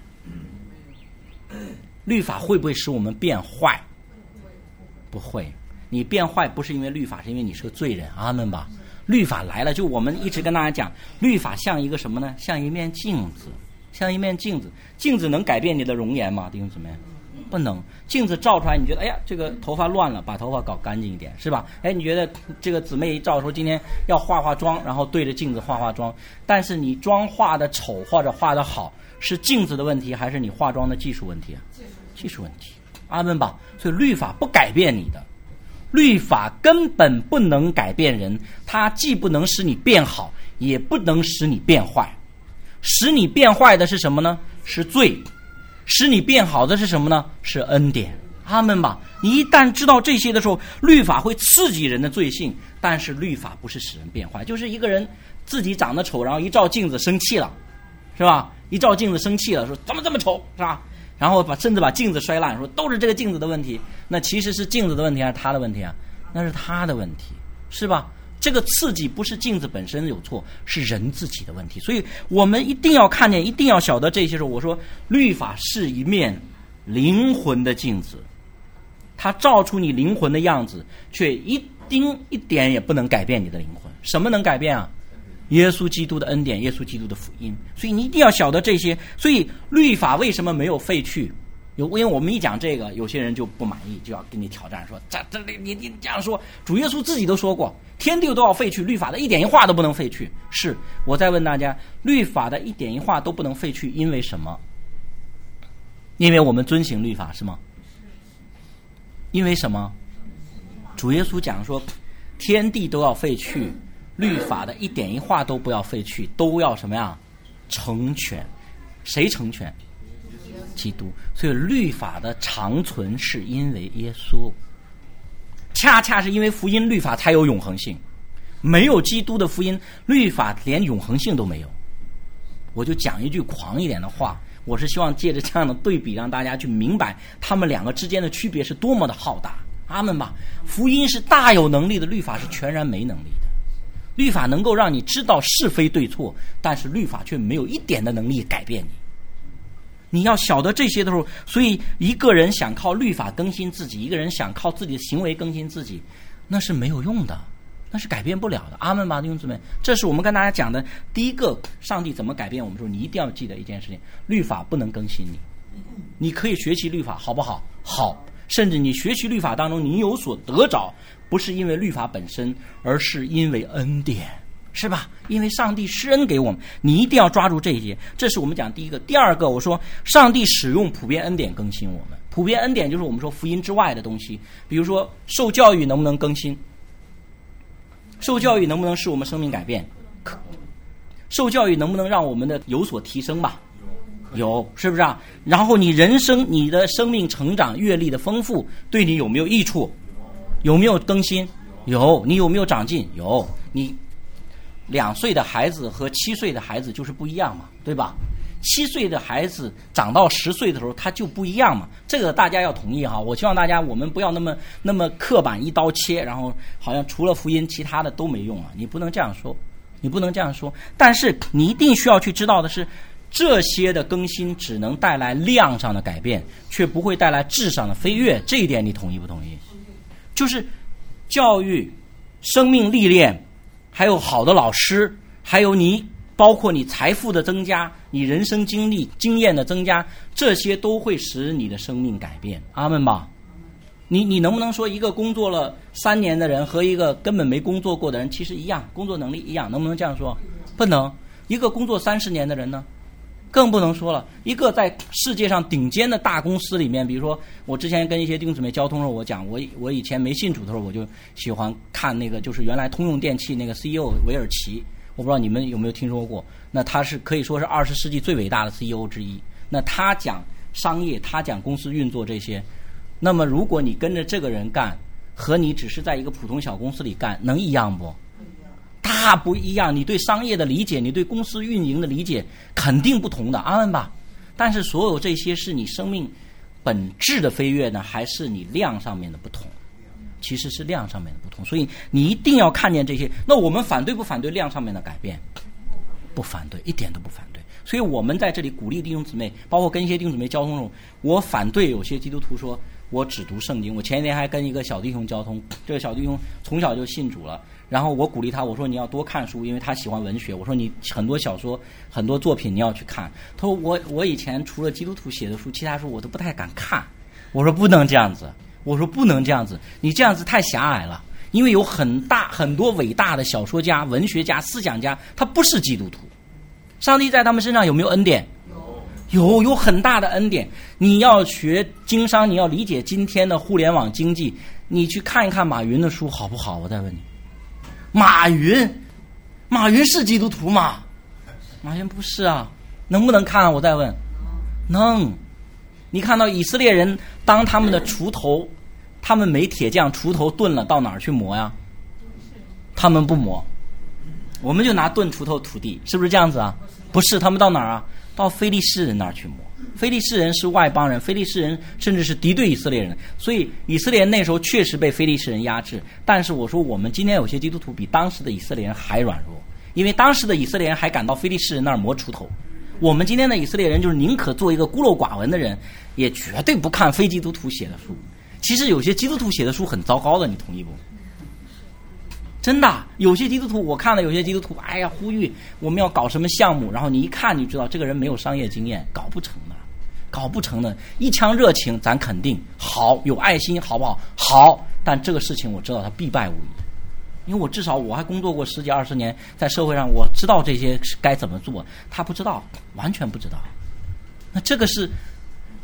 律法会不会使我们变坏？不会。你变坏不是因为律法，是因为你是个罪人。阿们吧。律法来了，就我们一直跟大家讲，律法像一个什么呢？像一面镜子，像一面镜子。镜子能改变你的容颜吗？弟兄姊妹，不能。镜子照出来，你觉得哎呀这个头发乱了，把头发搞干净一点，是吧？哎，你觉得这个姊妹一照说今天要化妆，然后对着镜子化妆，但是你妆化的丑或者化的好，是镜子的问题还是你化妆的技术问题啊？技术问题。阿们吧。所以律法不改变你的，律法根本不能改变人，它既不能使你变好，也不能使你变坏。使你变坏的是什么呢？是罪。使你变好的是什么呢？是恩典。阿们吧。你一旦知道这些的时候，律法会刺激人的罪性，但是律法不是使人变坏。就是一个人自己长得丑，然后一照镜子生气了，是吧？一照镜子生气了，说怎么这么丑，是吧？然后甚至把镜子摔烂，说都是这个镜子的问题。那其实是镜子的问题还是他的问题啊？那是他的问题，是吧？这个刺激不是镜子本身有错，是人自己的问题。所以我们一定要看见，一定要晓得这些时候，我说律法是一面灵魂的镜子，它照出你灵魂的样子，却一点也不能改变你的灵魂。什么能改变啊？耶稣基督的恩典，耶稣基督的福音。所以你一定要晓得这些。所以律法为什么没有废去？因为我们一讲这个，有些人就不满意，就要跟你挑战，说你这样说，主耶稣自己都说过，天地都要废去，律法的一点一画都不能废去。是，我再问大家，律法的一点一画都不能废去，因为什么？因为我们遵行律法，是吗？因为什么？ 主耶稣讲说，天地都要废去，律法的一点一画都不要废去，都要什么呀？成全。谁成全？基督。所以律法的长存是因为耶稣，恰恰是因为福音，律法才有永恒性。没有基督的福音，律法连永恒性都没有。我就讲一句狂一点的话，我是希望借着这样的对比，让大家去明白他们两个之间的区别是多么的浩大。阿们吧。福音是大有能力的，律法是全然没能力的。律法能够让你知道是非对错，但是律法却没有一点的能力改变你。你要晓得这些的时候，所以一个人想靠律法更新自己，一个人想靠自己的行为更新自己，那是没有用的，那是改变不了的。阿们吧，弟兄姊妹，这是我们跟大家讲的第一个，上帝怎么改变我们说，你一定要记得一件事情，律法不能更新你。你可以学习律法，好不好？好。甚至你学习律法当中你有所得着，不是因为律法本身，而是因为恩典，是吧？因为上帝施恩给我们，你一定要抓住这些。这是我们讲第一个。第二个，我说上帝使用普遍恩典更新我们。普遍恩典就是我们说福音之外的东西，比如说受教育能不能更新？受教育能不能使我们生命改变？受教育能不能让我们的有所提升吧？有，是不是啊？然后你人生你的生命成长阅历的丰富对你有没有益处？有没有更新？有。你有没有长进？有。你2岁的孩子和7岁的孩子就是不一样嘛，对吧？7岁的孩子长到10岁的时候他就不一样嘛，这个大家要同意哈。我希望大家我们不要那么刻板一刀切，然后好像除了福音其他的都没用啊，你不能这样说，你不能这样说。但是你一定需要去知道的是，这些的更新只能带来量上的改变，却不会带来质上的飞跃。这一点你同意不同意？就是教育、生命历练，还有好的老师，还有你包括你财富的增加，你人生经历经验的增加，这些都会使你的生命改变。阿们吧。你能不能说一个工作了3年的人和一个根本没工作过的人其实一样，工作能力一样，能不能这样说？不能。一个工作30年的人呢，更不能说了。一个在世界上顶尖的大公司里面，比如说我之前跟一些弟兄姊妹交通的时候，我讲我以前没信主的时候，我就喜欢看那个就是原来通用电器那个 CEO 韦尔奇，我不知道你们有没有听说过。那他是可以说是20世纪最伟大的 CEO 之一。那他讲商业，他讲公司运作这些，那么如果你跟着这个人干，和你只是在一个普通小公司里干，能一样不？大不一样。你对商业的理解，你对公司运营的理解肯定不同的。阿们吧。但是所有这些是你生命本质的飞跃呢，还是你量上面的不同？其实是量上面的不同。所以你一定要看见这些。那我们反对不反对量上面的改变？不反对，一点都不反对。所以我们在这里鼓励弟兄姊妹，包括跟一些弟兄姊妹交通中，我反对有些基督徒说我只读圣经。我前一天还跟一个小弟兄交通，这个小弟兄从小就信主了，然后我鼓励他，我说你要多看书，因为他喜欢文学，我说你很多小说很多作品你要去看。他说我以前除了基督徒写的书，其他书我都不太敢看。我说不能这样子，我说不能这样子，你这样子太狭隘了。因为有很多伟大的小说家、文学家、思想家，他不是基督徒。上帝在他们身上有没有恩典？有很大的恩典。你要学经商，你要理解今天的互联网经济，你去看一看马云的书好不好？我再问你，马云是基督徒吗？马云不是啊。能不能看？我再问。能。你看到以色列人当他们的锄头，他们没铁匠，锄头钝了，到哪儿去磨呀？他们不磨。我们就拿钝锄头土地，是不是这样子啊？不是，他们到哪儿啊？到非利士人那儿去磨。非利士人是外邦人，非利士人甚至是敌对以色列人，所以以色列人那时候确实被非利士人压制。但是我说我们今天有些基督徒比当时的以色列人还软弱，因为当时的以色列人还敢到非利士人那儿磨锄头。我们今天的以色列人就是宁可做一个孤陋寡闻的人，也绝对不看非基督徒写的书。其实有些基督徒写的书很糟糕的，你同意不？真的，有些基督徒我看了，有些基督徒哎呀呼吁我们要搞什么项目，然后你一看你知道这个人没有商业经验，搞不成的。一腔热情咱肯定好，有爱心好不好？好，但这个事情我知道他必败无疑，因为我至少我还工作过10几20年，在社会上我知道这些该怎么做，他不知道，完全不知道。那这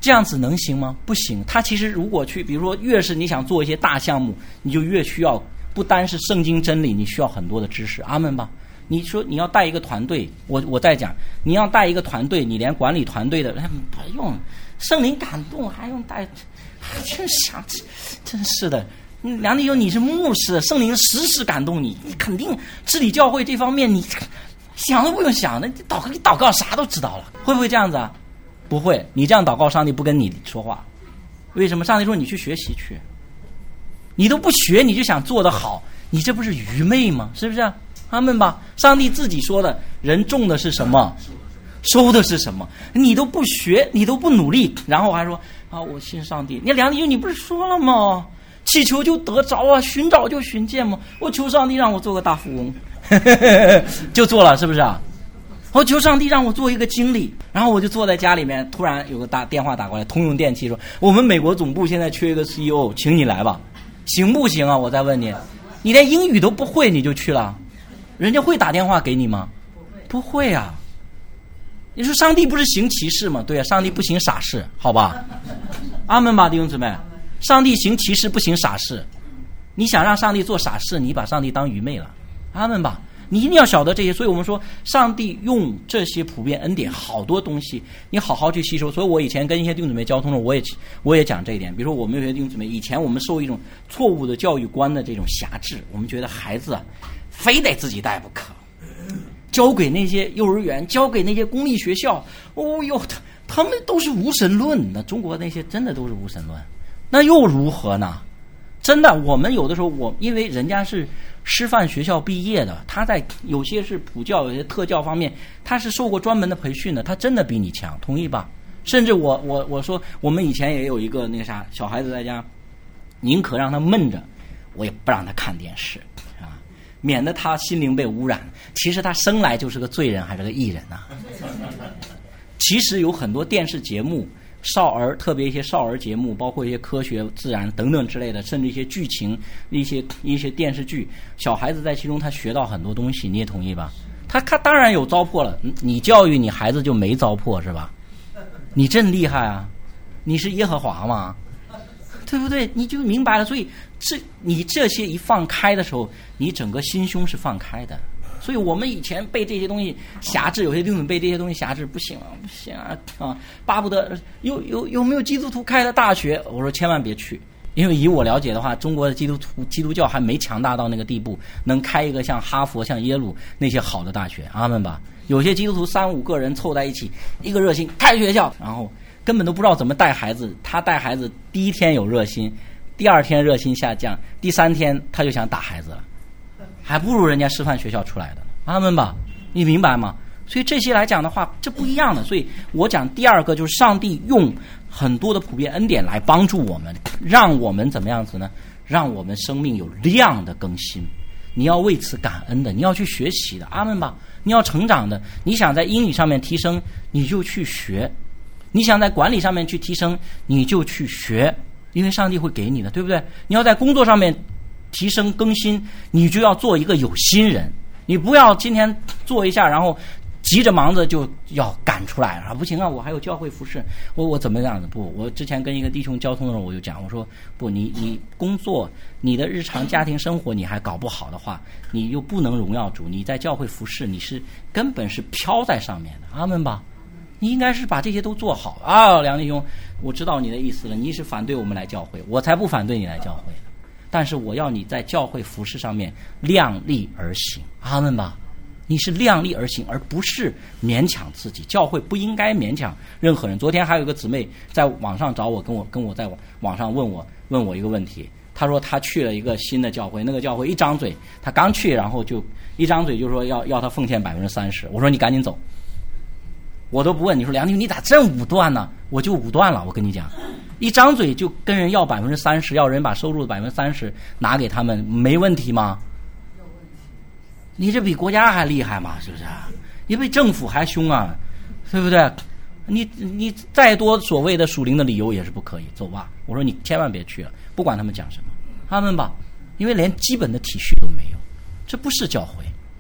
这样子能行吗？不行。他其实如果去，比如说越是你想做一些大项目，你就越需要不单是圣经真理，你需要很多的知识。阿们吧。你说你要带一个团队，我再讲，你要带一个团队，你连管理团队的不用，圣灵感动还用带，真想，真是的。梁弟兄，你是牧师，圣灵时时感动你，你肯定治理教会这方面，你想都不用想的，你祷告啥都知道了，会不会这样子啊？不会，你这样祷告，上帝不跟你说话。为什么？上帝说你去学习去，你都不学，你就想做得好，你这不是愚昧吗？是不是？阿们吧。上帝自己说的，人种的是什么，收的是什么。你都不学，你都不努力，然后还说啊，我信上帝。你梁弟兄，你不是说了吗？祈求就得着啊，寻找就寻见嘛。我求上帝让我做个大富翁，就做了，是不是啊？我求上帝让我做一个经理，然后我就坐在家里面，突然有个电话打过来，通用电气说我们美国总部现在缺一个 CEO， 请你来吧，行不行啊？我再问你，你连英语都不会你就去了，人家会打电话给你吗？不会啊。你说上帝不是行奇事吗？对啊，上帝不行傻事，好吧？阿们吧，弟兄姊妹，上帝行奇事不行傻事。你想让上帝做傻事，你把上帝当愚昧了。阿们吧。你一定要晓得这些，所以我们说上帝用这些普遍恩典好多东西你好好去吸收。所以我以前跟一些弟兄姊妹交通的我也讲这一点。比如说我们有些弟兄姊妹以前我们受一种错误的教育观的这种辖制，我们觉得孩子啊非得自己带不可，交给那些幼儿园，交给那些公立学校，哦哟，他们都是无神论的，中国那些真的都是无神论，那又如何呢？真的，我们有的时候因为人家是师范学校毕业的，他在有些是普教，有些特教方面，他是受过专门的培训的，他真的比你强，同意吧？甚至我说我们以前也有一个那个啥小孩子在家，宁可让他闷着，我也不让他看电视啊，免得他心灵被污染。其实他生来就是个罪人还是个义人啊。其实有很多电视节目。特别一些少儿节目，包括一些科学、自然等等之类的，甚至一些剧情、一些电视剧，小孩子在其中他学到很多东西，你也同意吧？他当然有糟粕了，你教育你孩子就没糟粕是吧？你真厉害啊！你是耶和华吗？对不对？你就明白了。所以你这些一放开的时候，你整个心胸是放开的。所以我们以前被这些东西辖制，有些弟兄被这些东西辖制，不行啊，巴不得有没有基督徒开的大学？我说千万别去，因为以我了解的话，中国的基督教还没强大到那个地步，能开一个像哈佛、像耶鲁那些好的大学。阿们吧。有些基督徒3-5个人凑在一起，一个热心开学校，然后根本都不知道怎么带孩子。他带孩子第1天有热心，第2天热心下降，第3天他就想打孩子了。还不如人家师范学校出来的，阿们吧，你明白吗？所以这些来讲的话，这不一样的。所以我讲第2个就是上帝用很多的普遍恩典来帮助我们，让我们怎么样子呢？让我们生命有量的更新。你要为此感恩的，你要去学习的，阿们吧。你要成长的，你想在英语上面提升，你就去学；你想在管理上面去提升，你就去学，因为上帝会给你的，对不对？你要在工作上面提升更新，你就要做一个有心人，你不要今天做一下然后急着忙着就要赶出来了，不行啊，我还有教会服侍，我怎么样子？不，我之前跟一个弟兄交通的时候我就讲，我说不，你工作你的日常家庭生活你还搞不好的话，你又不能荣耀主，你在教会服侍你是根本是飘在上面的，阿们吧。你应该是把这些都做好啊。梁弟兄，我知道你的意思了，你是反对我们来教会，我才不反对你来教会，但是我要你在教会服事上面量力而行，阿们吧。你是量力而行，而不是勉强自己。教会不应该勉强任何人。昨天还有一个姊妹在网上找我，跟我在网上问我一个问题。她说她去了一个新的教会，那个教会一张嘴，她刚去，然后就一张嘴就说要她奉献30%。我说你赶紧走，我都不问。你说梁弟兄你咋这武断呢？我就武断了，我跟你讲。一张嘴就跟人要30%，要人把收入的30%拿给他们，没问题吗？你这比国家还厉害嘛，是不是？你比政府还凶啊，对不对？你再多所谓的属灵的理由也是不可以，走吧。我说你千万别去了，不管他们讲什么，他们吧，因为连基本的体恤都没有，这不是教会。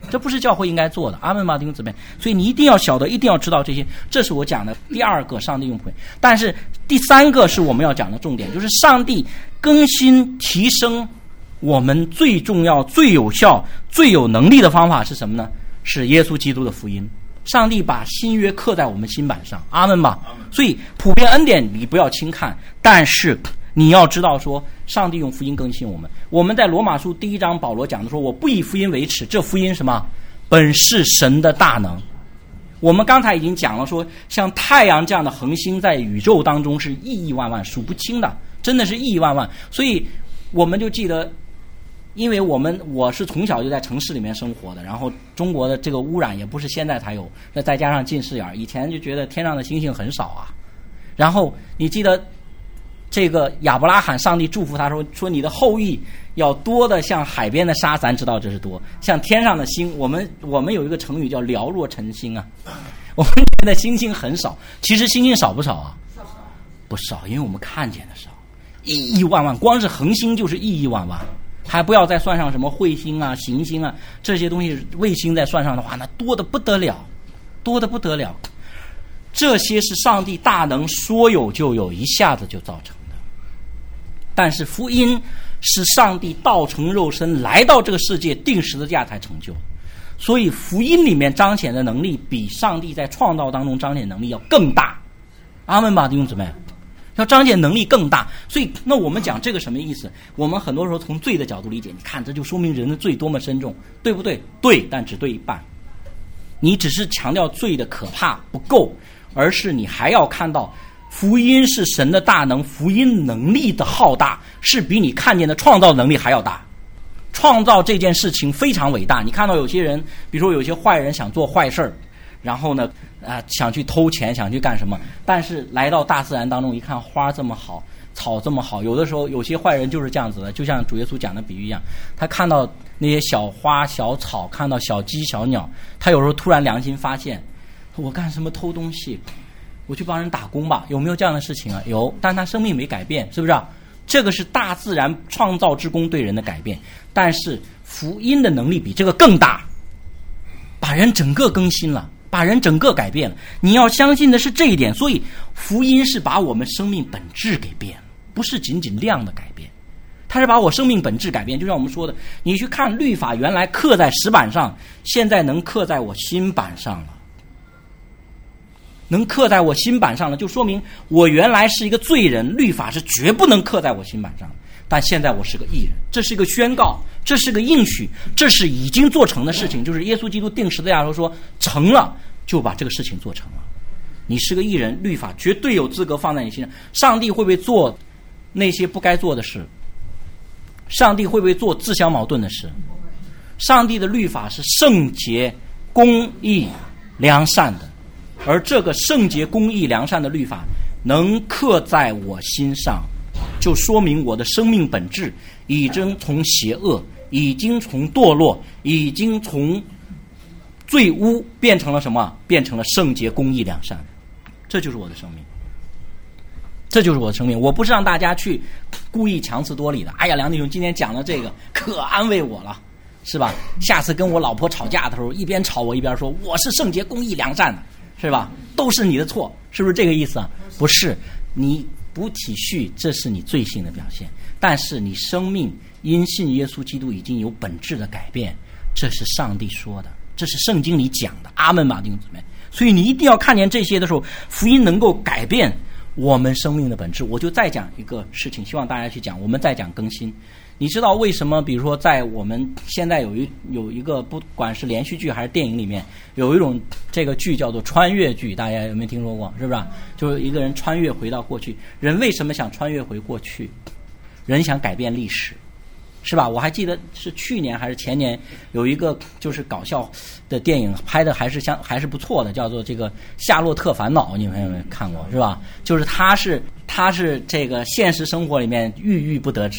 这不是教会应该做的。阿们吗，弟兄姊妹？所以你一定要晓得，一定要知道这些。这是我讲的第二个上帝用福音。但是第三个是我们要讲的重点，就是上帝更新提升我们最重要、最有效、最有能力的方法是什么呢？是耶稣基督的福音。上帝把新约刻在我们心板上，阿们吧。所以普遍恩典你不要轻看，但是你要知道说，上帝用福音更新我们。我们在罗马书1章保罗讲的说，我不以福音为耻，这福音什么？本是神的大能。我们刚才已经讲了说，像太阳这样的恒星在宇宙当中是亿亿万万数不清的，真的是亿亿万万。所以我们就记得，因为我是从小就在城市里面生活的，然后中国的这个污染也不是现在才有，那再加上近视眼，以前就觉得天上的星星很少啊。然后你记得这个亚伯拉罕，上帝祝福他说你的后裔要多的像海边的沙，咱知道这是多，像天上的星，我们有一个成语叫寥若晨星啊。我们觉得星星很少，其实星星少不少啊？不少，因为我们看见的少，亿亿万万，光是恒星就是亿亿万万。还不要再算上什么彗星啊、行星啊这些东西，卫星再算上的话，那多得不得了，多得不得了。这些是上帝大能说有就有，一下子就造成的。但是福音是上帝道成肉身来到这个世界定十字架才成就，所以福音里面彰显的能力比上帝在创造当中彰显能力要更大。阿们吧，弟兄姊妹，要彰显能力更大。所以那我们讲这个什么意思？我们很多时候从罪的角度理解，你看这就说明人的罪多么深重，对不对？对，但只对一半。你只是强调罪的可怕不够，而是你还要看到福音是神的大能，福音能力的浩大是比你看见的创造能力还要大。创造这件事情非常伟大，你看到有些人，比如说有些坏人想做坏事，然后呢想去偷钱，想去干什么，但是来到大自然当中一看，花这么好，草这么好，有的时候有些坏人就是这样子的，就像主耶稣讲的比喻一样，他看到那些小花小草，看到小鸡小鸟，他有时候突然良心发现，我干什么偷东西，我去帮人打工吧，有没有这样的事情啊？有，但他生命没改变，是不是啊？这个是大自然创造之功对人的改变，但是福音的能力比这个更大，把人整个更新了，把人整个改变了。你要相信的是这一点，所以福音是把我们生命本质给变了，不是仅仅量的改变，它是把我生命本质改变。就像我们说的，你去看律法原来刻在石板上，现在能刻在我心板上了，能刻在我心板上了，就说明我原来是一个罪人，律法是绝不能刻在我心板上的，但现在我是个义人。这是一个宣告，这是个应许，这是已经做成的事情，就是耶稣基督定十字架说成了，就把这个事情做成了。你是个义人，律法绝对有资格放在你心上。上帝会不会做那些不该做的事？上帝会不会做自相矛盾的事？上帝的律法是圣洁、公义、良善的，而这个圣洁、公义、良善的律法能刻在我心上，就说明我的生命本质已经从邪恶，已经从堕落，已经从罪污变成了什么？变成了圣洁、公义、良善。这就是我的生命，这就是我的生命。我不是让大家去故意强词夺理的。哎呀，梁弟兄今天讲了这个，可安慰我了，是吧？下次跟我老婆吵架的时候，一边吵我一边说我是圣洁、公义、良善的，是吧？都是你的错，是不是这个意思啊？不是，你不体恤，这是你罪性的表现。但是你生命因信耶稣基督已经有本质的改变，这是上帝说的，这是圣经里讲的。阿们吧，弟兄姊妹。所以你一定要看见这些的时候，福音能够改变我们生命的本质。我就再讲一个事情，希望大家去讲，我们再讲更新。你知道为什么比如说在我们现在有一个不管是连续剧还是电影里面，有一种这个剧叫做穿越剧，大家有没有听说过？是不是？就是一个人穿越回到过去。人为什么想穿越回过去？人想改变历史，是吧？我还记得是去年还是前年有一个就是搞笑的电影，拍的还是不错的，叫做这个《夏洛特烦恼》，你们有没有看过？是吧？就是他是这个现实生活里面郁郁不得志，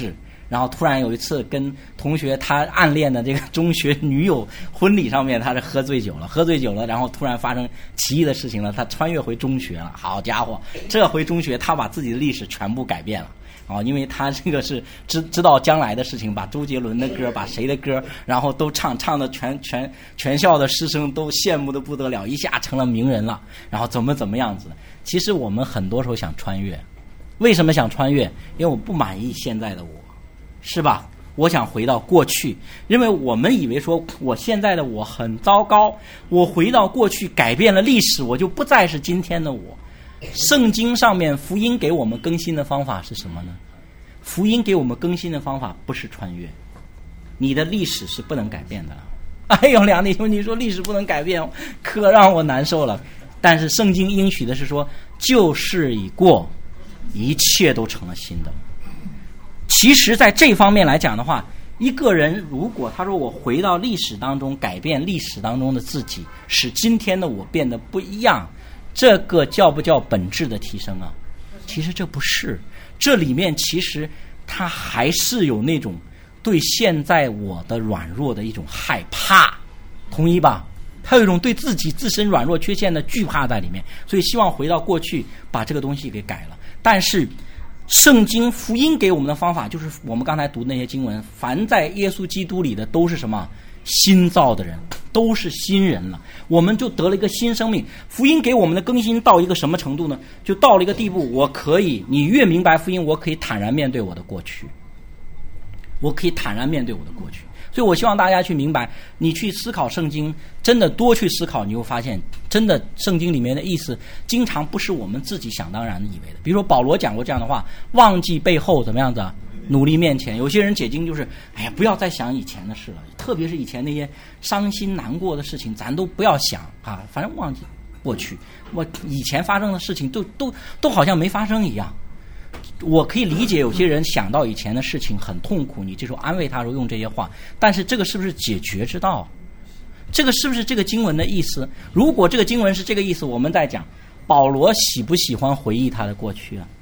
然后突然有一次跟同学他暗恋的这个中学女友婚礼上面，他是喝醉酒了，然后突然发生奇异的事情了，他穿越回中学了。好家伙，这回中学他把自己的历史全部改变了。因为他这个是知道将来的事情，把周杰伦的歌，把谁的歌，然后都唱的全校的师生都羡慕的不得了，一下成了名人了，然后怎么样子。其实我们很多时候想穿越，为什么想穿越？因为我不满意现在的我，是吧？我想回到过去，因为我们以为说我现在的我很糟糕，我回到过去改变了历史，我就不再是今天的我。圣经上面福音给我们更新的方法是什么呢？福音给我们更新的方法不是穿越，你的历史是不能改变的。哎呦，梁弟兄，你说历史不能改变，可让我难受了。但是圣经应许的是说，旧事已过，一切都成了新的。其实在这方面来讲的话，一个人如果他说我回到历史当中，改变历史当中的自己，使今天的我变得不一样，这个叫不叫本质的提升啊？其实这不是，这里面其实他还是有那种对现在我的软弱的一种害怕，同意吧？他有一种对自己自身软弱缺陷的惧怕在里面，所以希望回到过去把这个东西给改了。但是圣经福音给我们的方法就是我们刚才读的那些经文，凡在耶稣基督里的都是什么？新造的人，都是新人了，我们就得了一个新生命。福音给我们的更新到一个什么程度呢？就到了一个地步，我可以，你越明白福音，我可以坦然面对我的过去，我可以坦然面对我的过去。所以我希望大家去明白，你去思考圣经，真的多去思考，你会发现真的圣经里面的意思经常不是我们自己想当然的以为的。比如说保罗讲过这样的话，忘记背后怎么样的努力面前。有些人解经就是哎呀，不要再想以前的事了，特别是以前那些伤心难过的事情咱都不要想啊，反正忘记过去，我以前发生的事情都好像没发生一样。我可以理解有些人想到以前的事情很痛苦，你这时候安慰他时候用这些话，但是这个是不是解决之道？这个是不是这个经文的意思？如果这个经文是这个意思，我们在讲保罗喜不喜欢回忆他的过去啊？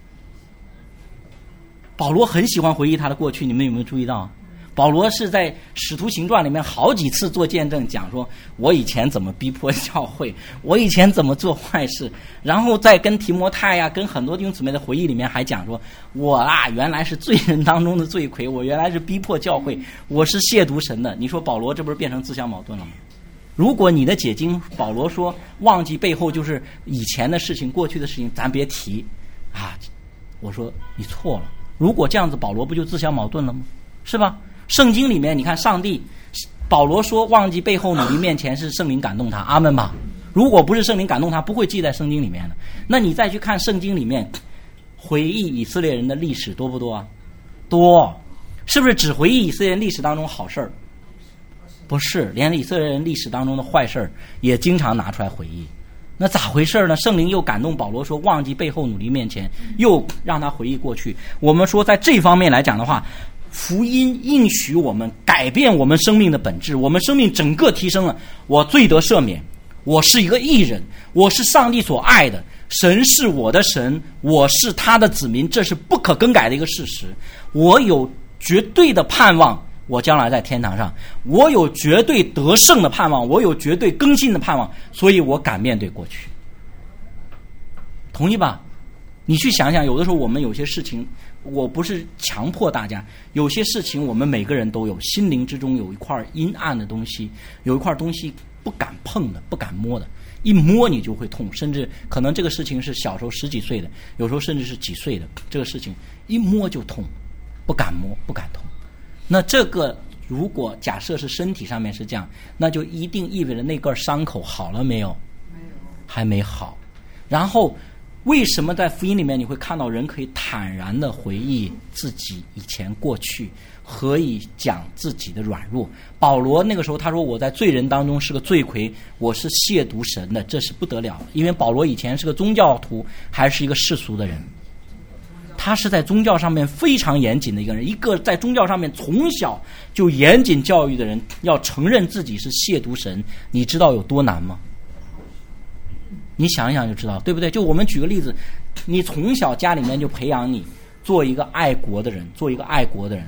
保罗很喜欢回忆他的过去，你们有没有注意到？保罗是在使徒行传里面好几次做见证，讲说我以前怎么逼迫教会，我以前怎么做坏事，然后再跟提摩太呀，跟很多弟兄姊妹的回忆里面还讲说，我啊原来是罪人当中的罪魁，我原来是逼迫教会，我是亵渎神的。你说保罗这不是变成自相矛盾了吗？如果你的解经保罗说忘记背后就是以前的事情，过去的事情咱别提啊，我说你错了。如果这样子保罗不就自相矛盾了吗？是吧？圣经里面你看上帝，保罗说忘记背后努力面前是圣灵感动他，阿们吧。如果不是圣灵感动他，不会记在圣经里面的。那你再去看圣经里面回忆以色列人的历史多不多啊？多。是不是只回忆以色列人历史当中好事儿？不是，连以色列人历史当中的坏事儿也经常拿出来回忆。那咋回事呢？圣灵又感动保罗说忘记背后努力面前，又让他回忆过去。我们说在这方面来讲的话，福音应许我们改变我们生命的本质，我们生命整个提升了。我罪得赦免，我是一个义人，我是上帝所爱的，神是我的神，我是他的子民，这是不可更改的一个事实。我有绝对的盼望，我将来在天堂上，我有绝对得胜的盼望，我有绝对更新的盼望，所以我敢面对过去。同意吧？你去想想，有的时候我们有些事情，我不是强迫大家，有些事情我们每个人都有，心灵之中有一块阴暗的东西，有一块东西不敢碰的，不敢摸的，一摸你就会痛，甚至可能这个事情是小时候十几岁的，有时候甚至是几岁的，这个事情一摸就痛，不敢摸，不敢痛。那这个如果假设是身体上面是这样，那就一定意味着那根伤口好了没有？没有，还没好。然后为什么在福音里面你会看到人可以坦然的回忆自己以前过去，可以讲自己的软弱？保罗那个时候他说我在罪人当中是个罪魁，我是亵渎神的，这是不得了的。因为保罗以前是个宗教徒，还是一个世俗的人，他是在宗教上面非常严谨的一个人，一个在宗教上面从小就严谨教育的人，要承认自己是亵渎神，你知道有多难吗？你想一想就知道，对不对？就我们举个例子，你从小家里面就培养你做一个爱国的人，做一个爱国的人，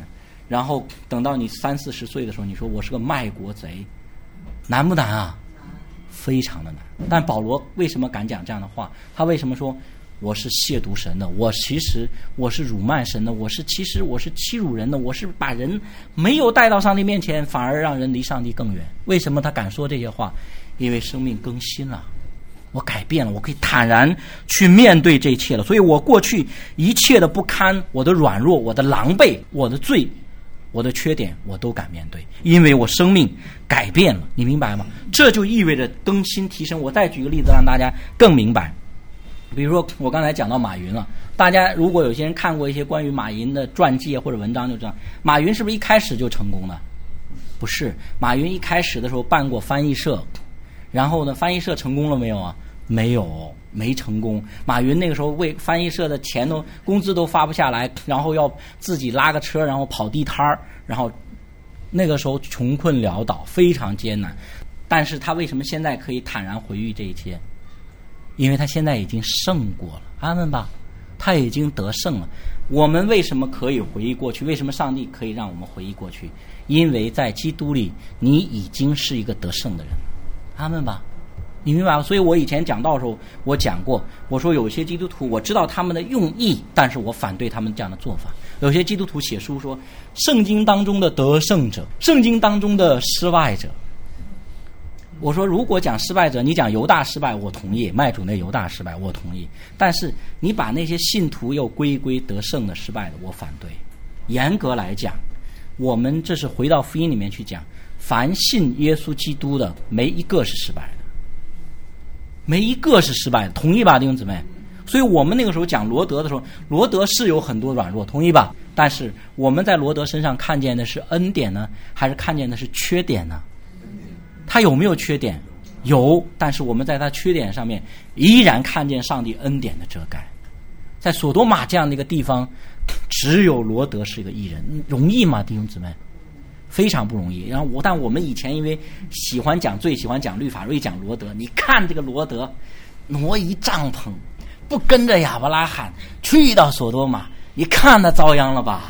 然后等到你30-40岁的时候，你说我是个卖国贼，难不难啊？非常的难。但保罗为什么敢讲这样的话？他为什么说我是亵渎神的，其实我是辱骂神的，其实我是欺辱人的，我是把人没有带到上帝面前，反而让人离上帝更远。为什么他敢说这些话？因为生命更新了，我改变了，我可以坦然去面对这一切了。所以我过去一切的不堪，我的软弱，我的狼狈，我的罪，我的缺点，我都敢面对，因为我生命改变了。你明白吗？这就意味着更新提升。我再举个例子让大家更明白。比如说我刚才讲到马云了，大家如果有些人看过一些关于马云的传记或者文章就知道，马云是不是一开始就成功的？不是，马云一开始的时候办过翻译社，然后呢，翻译社成功了没有啊？没成功。马云那个时候为翻译社的钱工资都发不下来，然后要自己拉个车，然后跑地摊儿，然后那个时候穷困潦倒，非常艰难。但是他为什么现在可以坦然回忆这一切？因为他现在已经胜过了，阿们吧，他已经得胜了。我们为什么可以回忆过去？为什么上帝可以让我们回忆过去？因为在基督里，你已经是一个得胜的人，阿们吧，你明白吗？所以我以前讲道的时候，我讲过，我说有些基督徒我知道他们的用意，但是我反对他们这样的做法。有些基督徒写书说，圣经当中的得胜者，圣经当中的失败者。我说如果讲失败者，你讲犹大失败我同意，卖主那犹大失败我同意，但是你把那些信徒又归得胜的失败的我反对。严格来讲，我们这是回到福音里面去讲，凡信耶稣基督的没一个是失败的，没一个是失败的，同意吧弟兄姊妹？所以我们那个时候讲罗德的时候，罗德是有很多软弱，同意吧？但是我们在罗德身上看见的是恩典呢，还是看见的是缺点呢？他有没有缺点？有，但是我们在他缺点上面依然看见上帝恩典的遮盖。在索多玛这样的一个地方，只有罗德是一个义人，容易吗弟兄姊妹？非常不容易。然后但我们以前因为喜欢讲罪，喜欢讲律法，所以讲罗德。你看这个罗德挪移帐篷，不跟着亚伯拉罕去到索多玛，你看他遭殃了吧？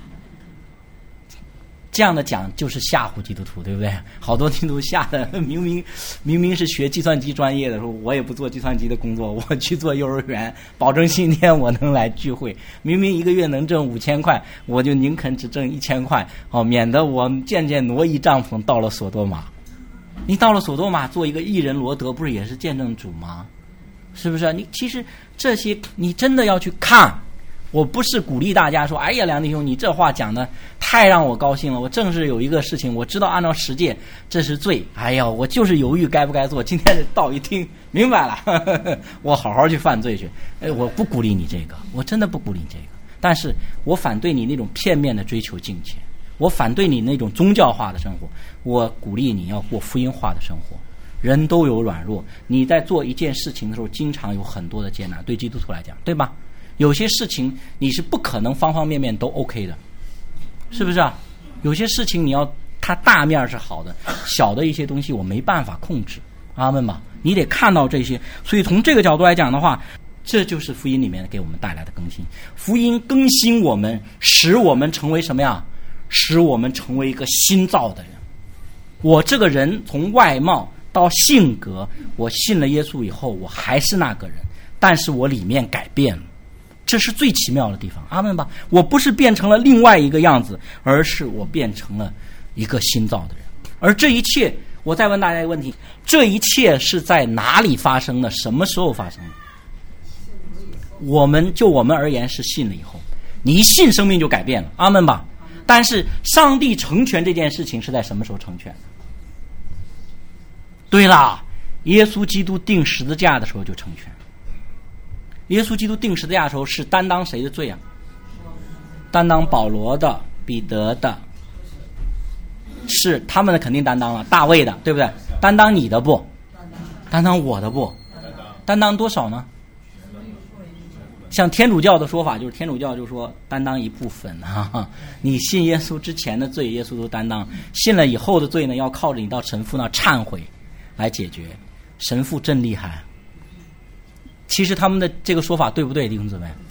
这样的讲就是吓唬基督徒，对不对？好多基督徒吓得明明是学计算机专业的时候，我也不做计算机的工作，我去做幼儿园，保证今天我能来聚会。明明一个月能挣5000块，我就宁肯只挣1000块，免得我渐渐挪移帐篷到了索多玛。你到了索多玛做一个义人罗德，不是也是见证主吗？是不是？你其实这些你真的要去看。我不是鼓励大家说，哎呀梁弟兄你这话讲的太让我高兴了，我正是有一个事情我知道按照十诫这是罪，哎呀我就是犹豫该不该做，今天这道一听明白了我好好去犯罪去。我不鼓励你这个，我真的不鼓励你这个，但是我反对你那种片面的追求敬虔，我反对你那种宗教化的生活，我鼓励你要过福音化的生活。人都有软弱，你在做一件事情的时候经常有很多的艰难，对基督徒来讲，对吧？有些事情你是不可能方方面面都 OK 的，是不是啊？有些事情你要它大面是好的，小的一些东西我没办法控制，阿们吧，你得看到这些。所以从这个角度来讲的话，这就是福音里面给我们带来的更新。福音更新我们，使我们成为什么呀？使我们成为一个新造的人。我这个人从外貌到性格，我信了耶稣以后我还是那个人，但是我里面改变了，这是最奇妙的地方，阿们吧。我不是变成了另外一个样子，而是我变成了一个新造的人。而这一切，我再问大家一个问题，这一切是在哪里发生的？什么时候发生的？我们而言是信了以后，你一信生命就改变了，阿们吧。但是上帝成全这件事情是在什么时候成全的？对啦，耶稣基督钉十字架的时候就成全。耶稣基督钉十字架的时候是担当谁的罪啊？担当保罗的、彼得的，是他们的肯定担当了，大卫的，对不对？担当你的不？担当我的不？担当多少呢？像天主教的说法，就是天主教就说担当一部分啊，你信耶稣之前的罪，耶稣都担当；信了以后的罪呢，要靠着你到神父那忏悔来解决。神父真厉害。其实他们的这个说法对不对，弟兄姊妹？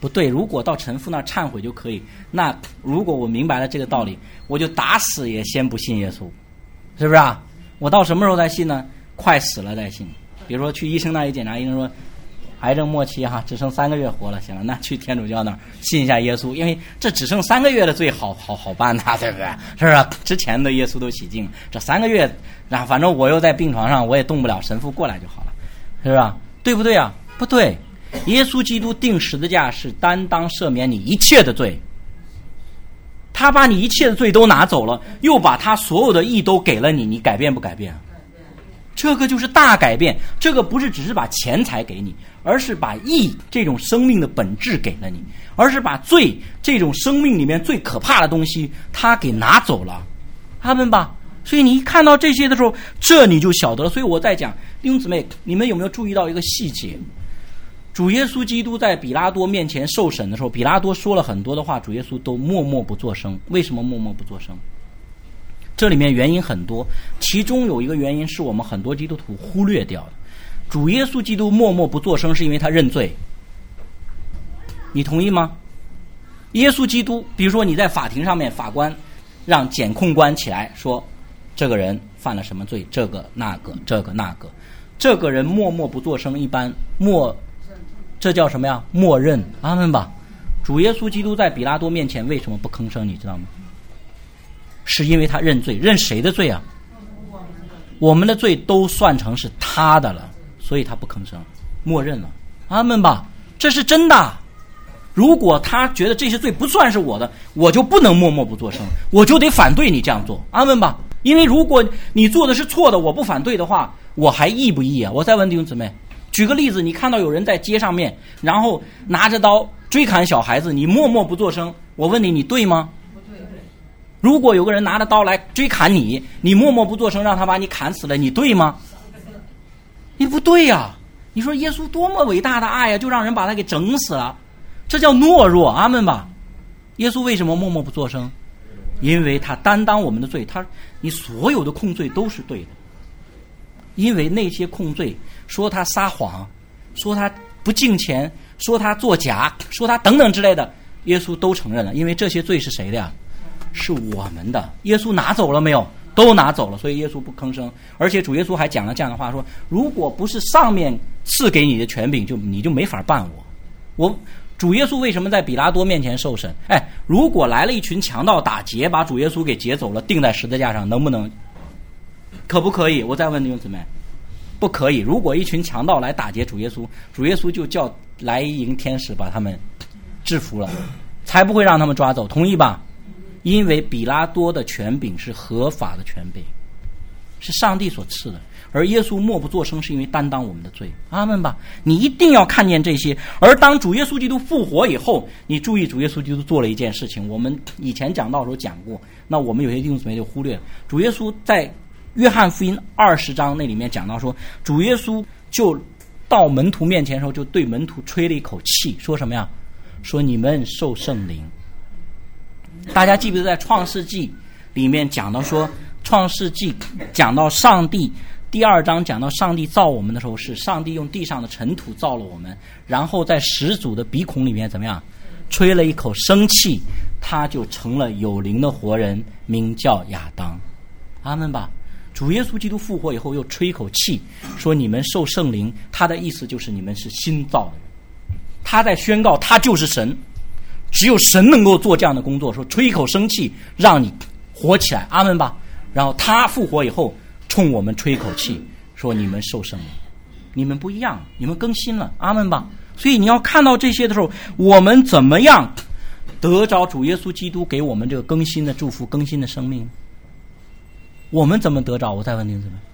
不对，如果到神父那忏悔就可以，那如果我明白了这个道理，我就打死也先不信耶稣，是不是啊？我到什么时候再信呢？快死了再信。比如说去医生那里检查，医生说癌症末期只剩3个月活了，行了，那去天主教那儿信一下耶稣，因为这只剩3个月的罪好办呐，对不对？是不是？之前的耶稣都洗净，这3个月，反正我又在病床上，我也动不了，神父过来就好了，是不是？对不对啊？不对，耶稣基督定十字架是担当赦免你一切的罪，他把你一切的罪都拿走了，又把他所有的义都给了你，你改变不改变？这个就是大改变。这个不是只是把钱财给你，而是把义这种生命的本质给了你，而是把罪这种生命里面最可怕的东西他给拿走了。阿们吧。所以你一看到这些的时候，这你就晓得了。所以我在讲，弟兄姊妹，你们有没有注意到一个细节？主耶稣基督在比拉多面前受审的时候，比拉多说了很多的话，主耶稣都默默不作声。为什么默默不作声？这里面原因很多，其中有一个原因是我们很多基督徒忽略掉的。主耶稣基督默默不作声是因为他认罪，你同意吗？耶稣基督，比如说你在法庭上面，法官让检控官起来说这个人犯了什么罪，这个那个，这个人默默不作声，一般这叫什么呀？默认。阿们吧。主耶稣基督在比拉多面前为什么不吭声，你知道吗？是因为他认罪。认谁的罪啊？我们的罪都算成是他的了，所以他不吭声，默认了。阿们吧。这是真的。如果他觉得这些罪不算是我的，我就不能默默不作声，我就得反对你这样做。阿们吧。因为如果你做的是错的，我不反对的话，我还义不义啊？我再问弟兄姊妹，举个例子，你看到有人在街上面，然后拿着刀追砍小孩子，你默默不作声，我问你，你对吗？不对。如果有个人拿着刀来追砍你，你默默不作声，让他把你砍死了，你对吗？你不对呀。你说耶稣多么伟大的爱呀，就让人把他给整死了，这叫懦弱。阿们吧。耶稣为什么默默不作声？因为他担当我们的罪，你所有的控罪都是对的。因为那些控罪，说他撒谎，说他不敬钱，说他作假，说他等等之类的，耶稣都承认了。因为这些罪是谁的呀？是我们的。耶稣拿走了没有？都拿走了，所以耶稣不吭声。而且主耶稣还讲了这样的话，说如果不是上面赐给你的权柄，你就没法办我。主耶稣为什么在比拉多面前受审？如果来了一群强盗打劫，把主耶稣给劫走了，钉在十字架上，能不能？可不可以？我再问弟兄姊妹，不可以。如果一群强盗来打劫主耶稣，主耶稣就叫来迎天使把他们制服了，才不会让他们抓走，同意吧？因为比拉多的权柄是合法的权柄，是上帝所赐的，而耶稣默不作声是因为担当我们的罪。阿们吧。你一定要看见这些。而当主耶稣基督复活以后，你注意主耶稣基督做了一件事情，我们以前讲道的时候讲过，那我们有些弟兄姊妹就忽略了。主耶稣在约翰福音20章那里面讲到说，主耶稣就到门徒面前的时候，就对门徒吹了一口气，说什么呀？说你们受圣灵。大家记不记得在创世纪里面讲到说，创世纪讲到上帝第2章讲到上帝造我们的时候，是上帝用地上的尘土造了我们，然后在始祖的鼻孔里面怎么样吹了一口生气，他就成了有灵的活人，名叫亚当。阿们吧。主耶稣基督复活以后又吹一口气，说你们受圣灵，他的意思就是你们是新造的人。他在宣告他就是神，只有神能够做这样的工作，说吹一口生气让你活起来。阿们吧。然后他复活以后冲我们吹一口气，说你们受圣灵，你们不一样，你们更新了。阿们吧。所以你要看到这些的时候，我们怎么样得着主耶稣基督给我们这个更新的祝福，更新的生命？我们怎么得着？我再问您怎么？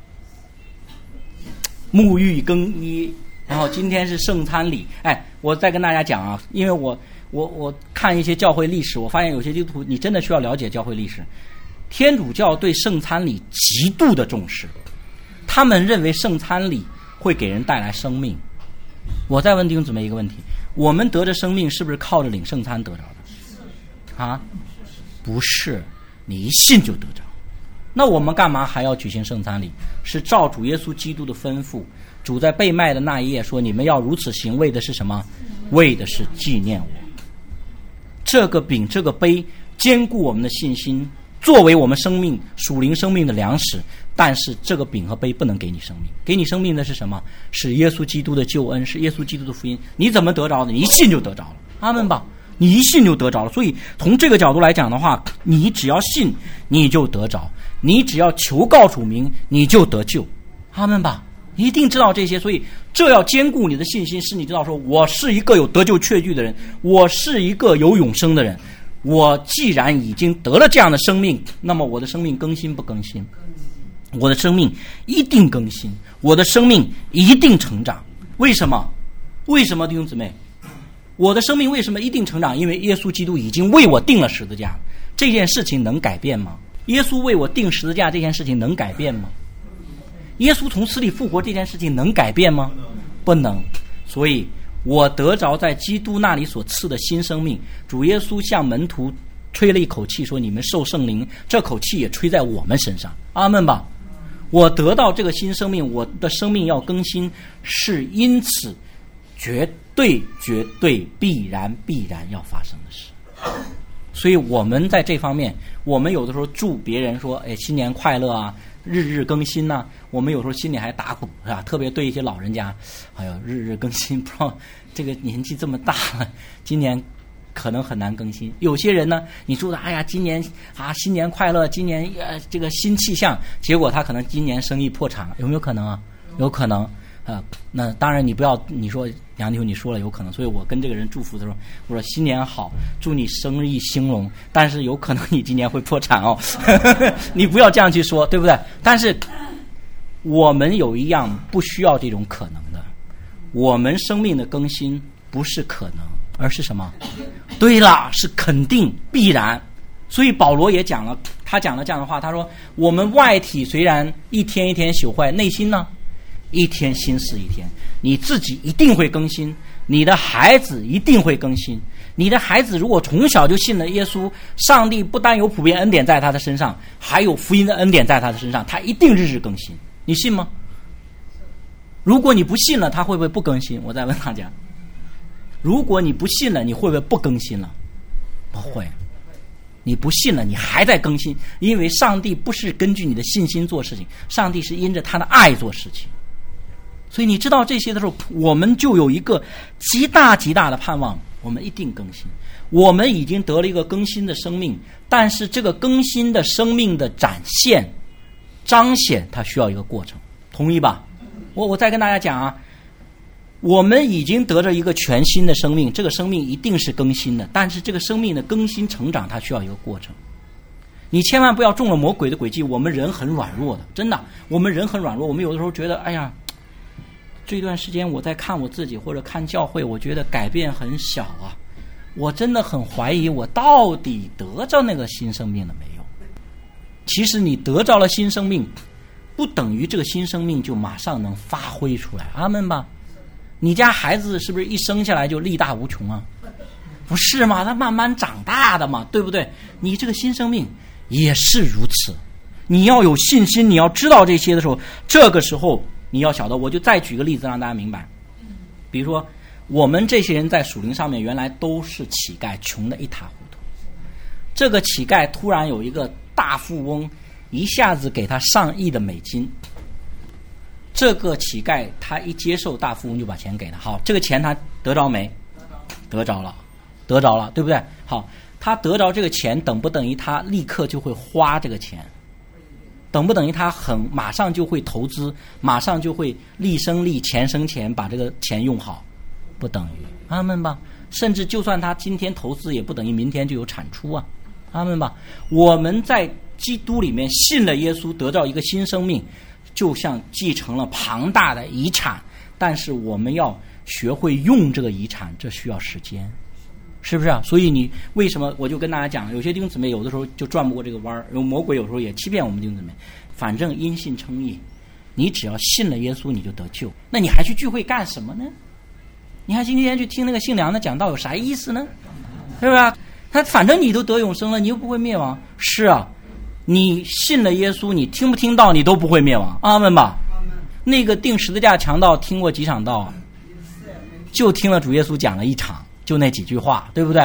沐浴更衣，然后今天是圣餐礼。我再跟大家讲啊，因为我看一些教会历史，我发现有些基督徒你真的需要了解教会历史。天主教对圣餐礼极度的重视，他们认为圣餐礼会给人带来生命。我再问弟兄姊妹一个问题，我们得着生命是不是靠着领圣餐得着的？啊，不是，你一信就得着。那我们干嘛还要举行圣餐礼？是照主耶稣基督的吩咐，主在被卖的那一夜说，你们要如此行，为的是什么？为的是纪念我。 这个饼这个杯坚固我们的信心，作为我们生命属灵生命的粮食。但是这个饼和杯不能给你生命，给你生命的是什么？是耶稣基督的救恩，是耶稣基督的福音。你怎么得着的？你一信就得着了，阿们吧，你一信就得着了。所以从这个角度来讲的话，你只要信你就得着，你只要求告主名你就得救，阿们吧，你一定知道这些。所以这要兼顾你的信心，是你知道说我是一个有得救确据的人，我是一个有永生的人，我既然已经得了这样的生命，那么我的生命更新不更新？我的生命一定更新，我的生命一定成长。为什么？为什么弟兄姊妹？我的生命为什么一定成长？因为耶稣基督已经为我定了十字架，这件事情能改变吗？耶稣为我定十字架这件事情能改变吗？耶稣从死里复活这件事情能改变吗？不能。所以我得着在基督那里所赐的新生命，主耶稣向门徒吹了一口气说你们受圣灵，这口气也吹在我们身上，阿们吧。我得到这个新生命，我的生命要更新，是因此绝对必然要发生的事。所以我们在这方面，我们有的时候祝别人说新年快乐啊，日日更新呐，我们有时候心里还打鼓，是吧？特别对一些老人家，哎呦，日日更新，不知道这个年纪这么大了，今年可能很难更新。有些人呢，你说的哎呀，今年啊新年快乐，今年这个新气象，结果他可能今年生意破产，有没有可能啊？有可能那当然你不要你说杨弟兄你说了有可能，所以我跟这个人祝福的时候，我说新年好，祝你生意兴隆，但是有可能你今年会破产哦你不要这样去说，对不对？但是我们有一样不需要这种可能的，我们生命的更新不是可能，而是什么？对了，是肯定必然。所以保罗也讲了，他讲了这样的话，他说我们外体虽然一天一天朽坏，内心呢一天新似一天。你自己一定会更新，你的孩子一定会更新。你的孩子如果从小就信了耶稣，上帝不单有普遍恩典在他的身上，还有福音的恩典在他的身上，他一定日日更新。你信吗？如果你不信了，他会不会不更新？我再问大家，如果你不信了，你会不会不更新了？不会。你不信了，你还在更新，因为上帝不是根据你的信心做事情，上帝是因着他的爱做事情。所以你知道这些的时候，我们就有一个极大极大的盼望，我们一定更新。我们已经得了一个更新的生命，但是这个更新的生命的展现彰显它需要一个过程，同意吧？我再跟大家讲啊，我们已经得着一个全新的生命，这个生命一定是更新的，但是这个生命的更新成长它需要一个过程。你千万不要中了魔鬼的诡计，我们人很软弱的，真的，我们人很软弱。我们有的时候觉得哎呀，这段时间我在看我自己或者看教会，我觉得改变很小啊，我真的很怀疑我到底得着那个新生命了没有。其实你得着了新生命，不等于这个新生命就马上能发挥出来，阿们吧。你家孩子是不是一生下来就力大无穷啊？不是嘛，他慢慢长大的嘛，对不对？你这个新生命也是如此，你要有信心，你要知道这些的时候，这个时候你要晓得。我就再举个例子让大家明白，比如说我们这些人在属灵上面原来都是乞丐，穷得一塌糊涂。这个乞丐突然有一个大富翁一下子给他上亿的美金，这个乞丐他一接受，大富翁就把钱给他。好，这个钱他得着没？得着了，得着了，对不对？好，他得着这个钱，等不等于他立刻就会花这个钱？等不等于他马上就会投资，马上就会利生利，钱生钱，把这个钱用好？不等于，阿们吧。甚至就算他今天投资，也不等于明天就有产出啊，阿们吧。我们在基督里面信了耶稣，得到一个新生命，就像继承了庞大的遗产，但是我们要学会用这个遗产，这需要时间，是不是啊？所以你为什么我就跟大家讲，有些弟兄姊妹有的时候就转不过这个弯儿，魔鬼有时候也欺骗我们弟兄姊妹。反正因信称义，你只要信了耶稣你就得救，那你还去聚会干什么呢？你还今天去听那个姓梁的讲道有啥意思呢？是不是？他反正你都得永生了，你又不会灭亡。是啊，你信了耶稣，你听不听到你都不会灭亡，阿们吧。那个钉十字架强盗听过几场道？就听了主耶稣讲了一场，就那几句话，对不对？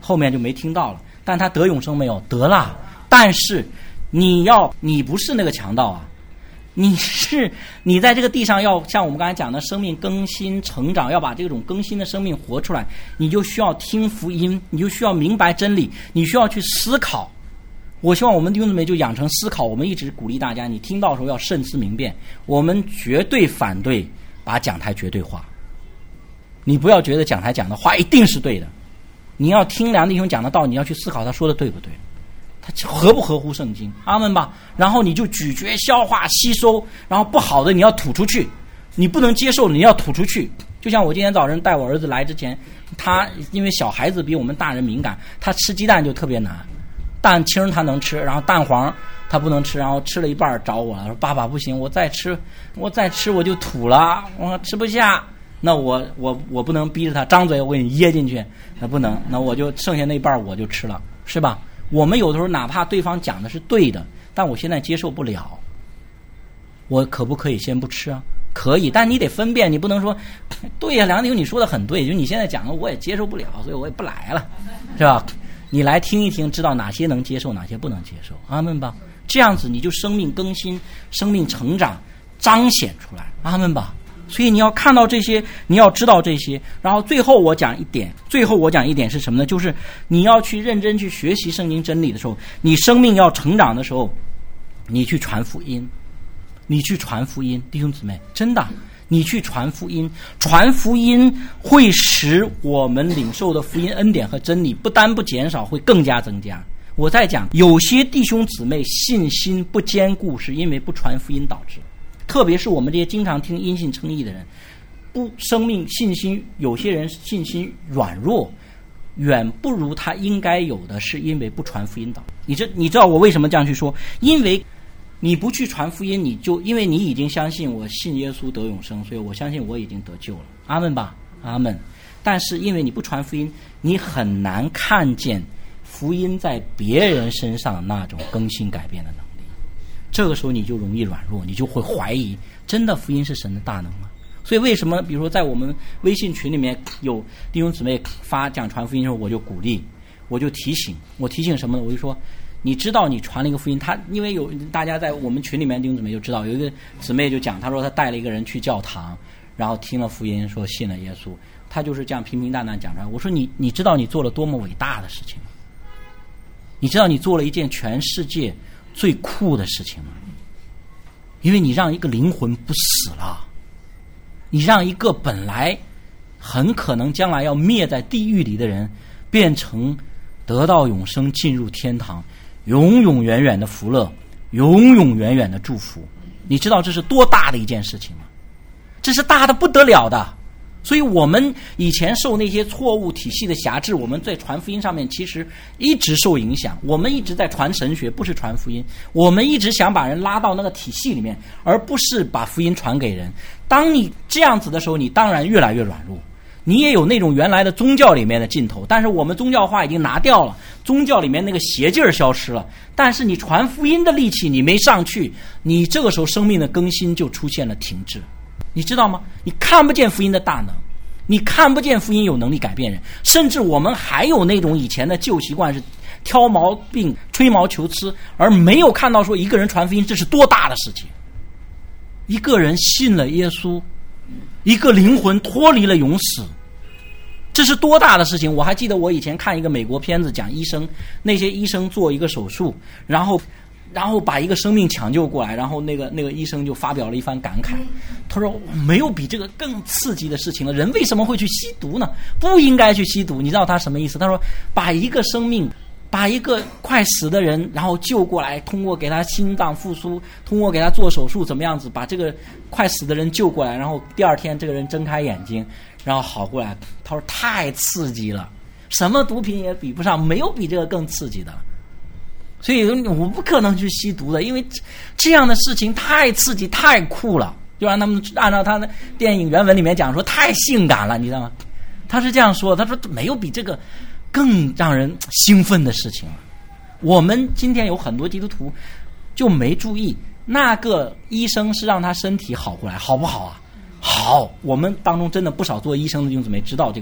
后面就没听到了。但他得永生没有？得了。但是你不是那个强盗啊，你在这个地上要像我们刚才讲的生命更新成长，要把这种更新的生命活出来，你就需要听福音，你就需要明白真理，你需要去思考。我希望我们弟兄姊妹就养成思考，我们一直鼓励大家，你听到的时候要慎思明辨。我们绝对反对把讲台绝对化，你不要觉得讲台讲的话一定是对的，你要听梁弟兄讲的道，你要去思考他说的对不对，他合不合乎圣经，阿们吧。然后你就咀嚼消化吸收，然后不好的你要吐出去，你不能接受的你要吐出去。就像我今天早晨带我儿子来之前，他因为小孩子比我们大人敏感，他吃鸡蛋就特别难，蛋清他能吃，然后蛋黄他不能吃，然后吃了一半找我了，说爸爸不行，我再吃我就吐了，我吃不下。那我不能逼着他张嘴我给你噎进去，那不能，那我就剩下那半我就吃了，是吧？我们有的时候哪怕对方讲的是对的，但我现在接受不了，我可不可以先不吃啊？可以，但你得分辨，你不能说对呀，梁弟兄你说的很对，就你现在讲的我也接受不了，所以我也不来了，是吧？你来听一听，知道哪些能接受，哪些不能接受，阿们吧。这样子你就生命更新，生命成长彰显出来，阿们吧。所以你要看到这些，你要知道这些。然后最后我讲一点是什么呢？就是你要去认真去学习圣经真理的时候，你生命要成长的时候，你去传福音，弟兄姊妹，真的，你去传福音会使我们领受的福音恩典和真理不单不减少，会更加增加。我在讲有些弟兄姊妹信心不坚固，是因为不传福音导致。特别是我们这些经常听因信称义的人，生命信心，有些人信心软弱，远不如他应该有的，是因为不传福音导。你知道我为什么这样去说？因为你不去传福音，因为你已经相信我信耶稣得永生，所以我相信我已经得救了，阿们吧，阿们。但是因为你不传福音，你很难看见福音在别人身上那种更新改变的能力。这个时候你就容易软弱，你就会怀疑真的福音是神的大能吗？所以为什么比如说在我们微信群里面有弟兄姊妹发讲传福音的时候，我就鼓励，我就提醒什么呢？我就说你知道你传了一个福音，因为有大家在我们群里面弟兄姊妹就知道，有一个姊妹就讲，她说她带了一个人去教堂，然后听了福音，说信了耶稣，她就是这样平平淡淡讲出来。我说你知道你做了多么伟大的事情吗？你知道你做了一件全世界最酷的事情吗？因为你让一个灵魂不死了，你让一个本来很可能将来要灭在地狱里的人，变成得到永生，进入天堂，永永远远的福乐，永永远远的祝福。你知道这是多大的一件事情吗？这是大的不得了的。所以我们以前受那些错误体系的辖制，我们在传福音上面其实一直受影响。我们一直在传神学，不是传福音。我们一直想把人拉到那个体系里面，而不是把福音传给人。当你这样子的时候，你当然越来越软弱。你也有那种原来的宗教里面的劲头，但是我们宗教化已经拿掉了，宗教里面那个邪劲儿消失了，但是你传福音的力气你没上去，你这个时候生命的更新就出现了停滞。你知道吗？你看不见福音的大能，你看不见福音有能力改变人，甚至我们还有那种以前的旧习惯，是挑毛病吹毛求疵，而没有看到说一个人传福音这是多大的事情。一个人信了耶稣，一个灵魂脱离了永死，这是多大的事情。我还记得我以前看一个美国片子，讲医生，那些医生做一个手术，然后把一个生命抢救过来，然后那个医生就发表了一番感慨，他说没有比这个更刺激的事情了，人为什么会去吸毒呢？不应该去吸毒。你知道他什么意思？他说把一个生命，把一个快死的人然后救过来，通过给他心脏复苏，通过给他做手术怎么样子把这个快死的人救过来，然后第二天这个人睁开眼睛然后好过来，他说太刺激了，什么毒品也比不上，没有比这个更刺激的。所以我不可能去吸毒的，因为这样的事情太刺激太酷了，就让他们按照他的电影原文里面讲说太性感了，你知道吗？他是这样说，他说没有比这个更让人兴奋的事情了。我们今天有很多基督徒就没注意，那个医生是让他身体好过来，好不好啊？好，我们当中真的不少做医生的弟兄姊妹知道这个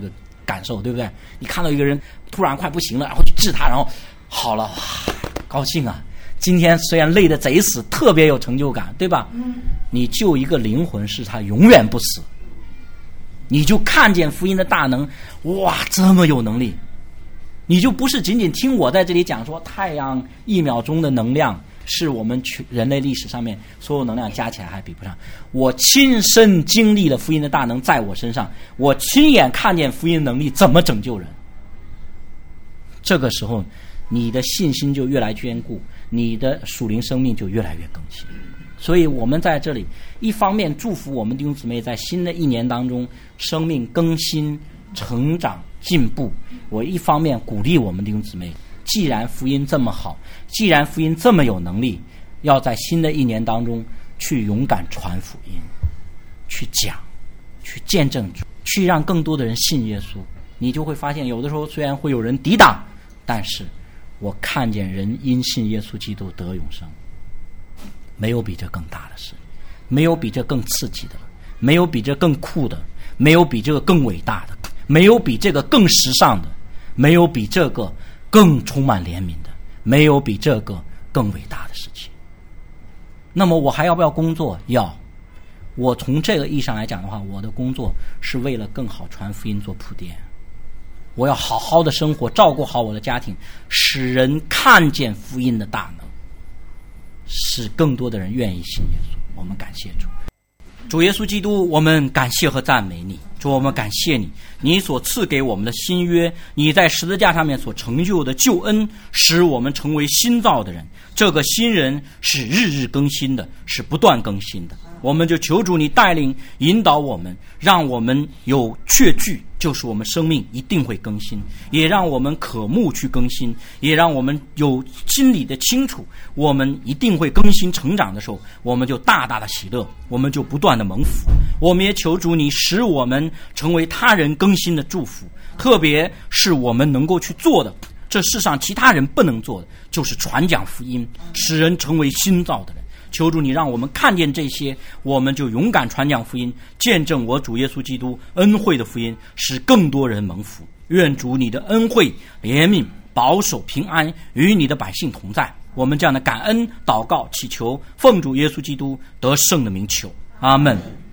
感受，对不对？你看到一个人突然快不行了，然后去治他，然后好了，哇，高兴啊！今天虽然累得贼死，特别有成就感，对吧？你救一个灵魂是他永远不死，你就看见福音的大能，哇，这么有能力，你就不是仅仅听我在这里讲说太阳1秒钟的能量是我们人类历史上面所有能量加起来还比不上。我亲身经历了福音的大能在我身上，我亲眼看见福音能力怎么拯救人。这个时候你的信心就越来越坚固，你的属灵生命就越来越更新。所以我们在这里一方面祝福我们弟兄姊妹在新的一年当中生命更新、成长、进步，我一方面鼓励我们弟兄姊妹，既然福音这么好，既然福音这么有能力，要在新的一年当中去勇敢传福音，去讲，去见证，去让更多的人信耶稣。你就会发现有的时候虽然会有人抵挡，但是我看见人因信耶稣基督得永生。没有比这更大的事，没有比这更刺激的了，没有比这更酷的，没有比这个更伟大的，没有比这个更时尚的，没有比这个更充满怜悯的，没有比这个更伟大的事情。那么我还要不要工作？要。我从这个意义上来讲的话，我的工作是为了更好传福音做铺垫。我要好好的生活，照顾好我的家庭，使人看见福音的大能，使更多的人愿意信耶稣。我们感谢主。主耶稣基督，我们感谢和赞美你。主，我们感谢你，你所赐给我们的新约，你在十字架上面所成就的救恩，使我们成为新造的人。这个新人是日日更新的，是不断更新的。我们就求主你带领引导我们，让我们有确据，就是我们生命一定会更新，也让我们渴慕去更新，也让我们有心里的清楚，我们一定会更新成长的时候，我们就大大的喜乐，我们就不断的蒙福。我们也求主你使我们成为他人更新的祝福，特别是我们能够去做的，这世上其他人不能做的，就是传讲福音，使人成为新造的人。求主你让我们看见这些，我们就勇敢传讲福音，见证我主耶稣基督恩惠的福音，使更多人蒙福。愿主你的恩惠、怜悯、保守、平安与你的百姓同在。我们这样的感恩祷告祈求，奉主耶稣基督得胜的名求，阿们。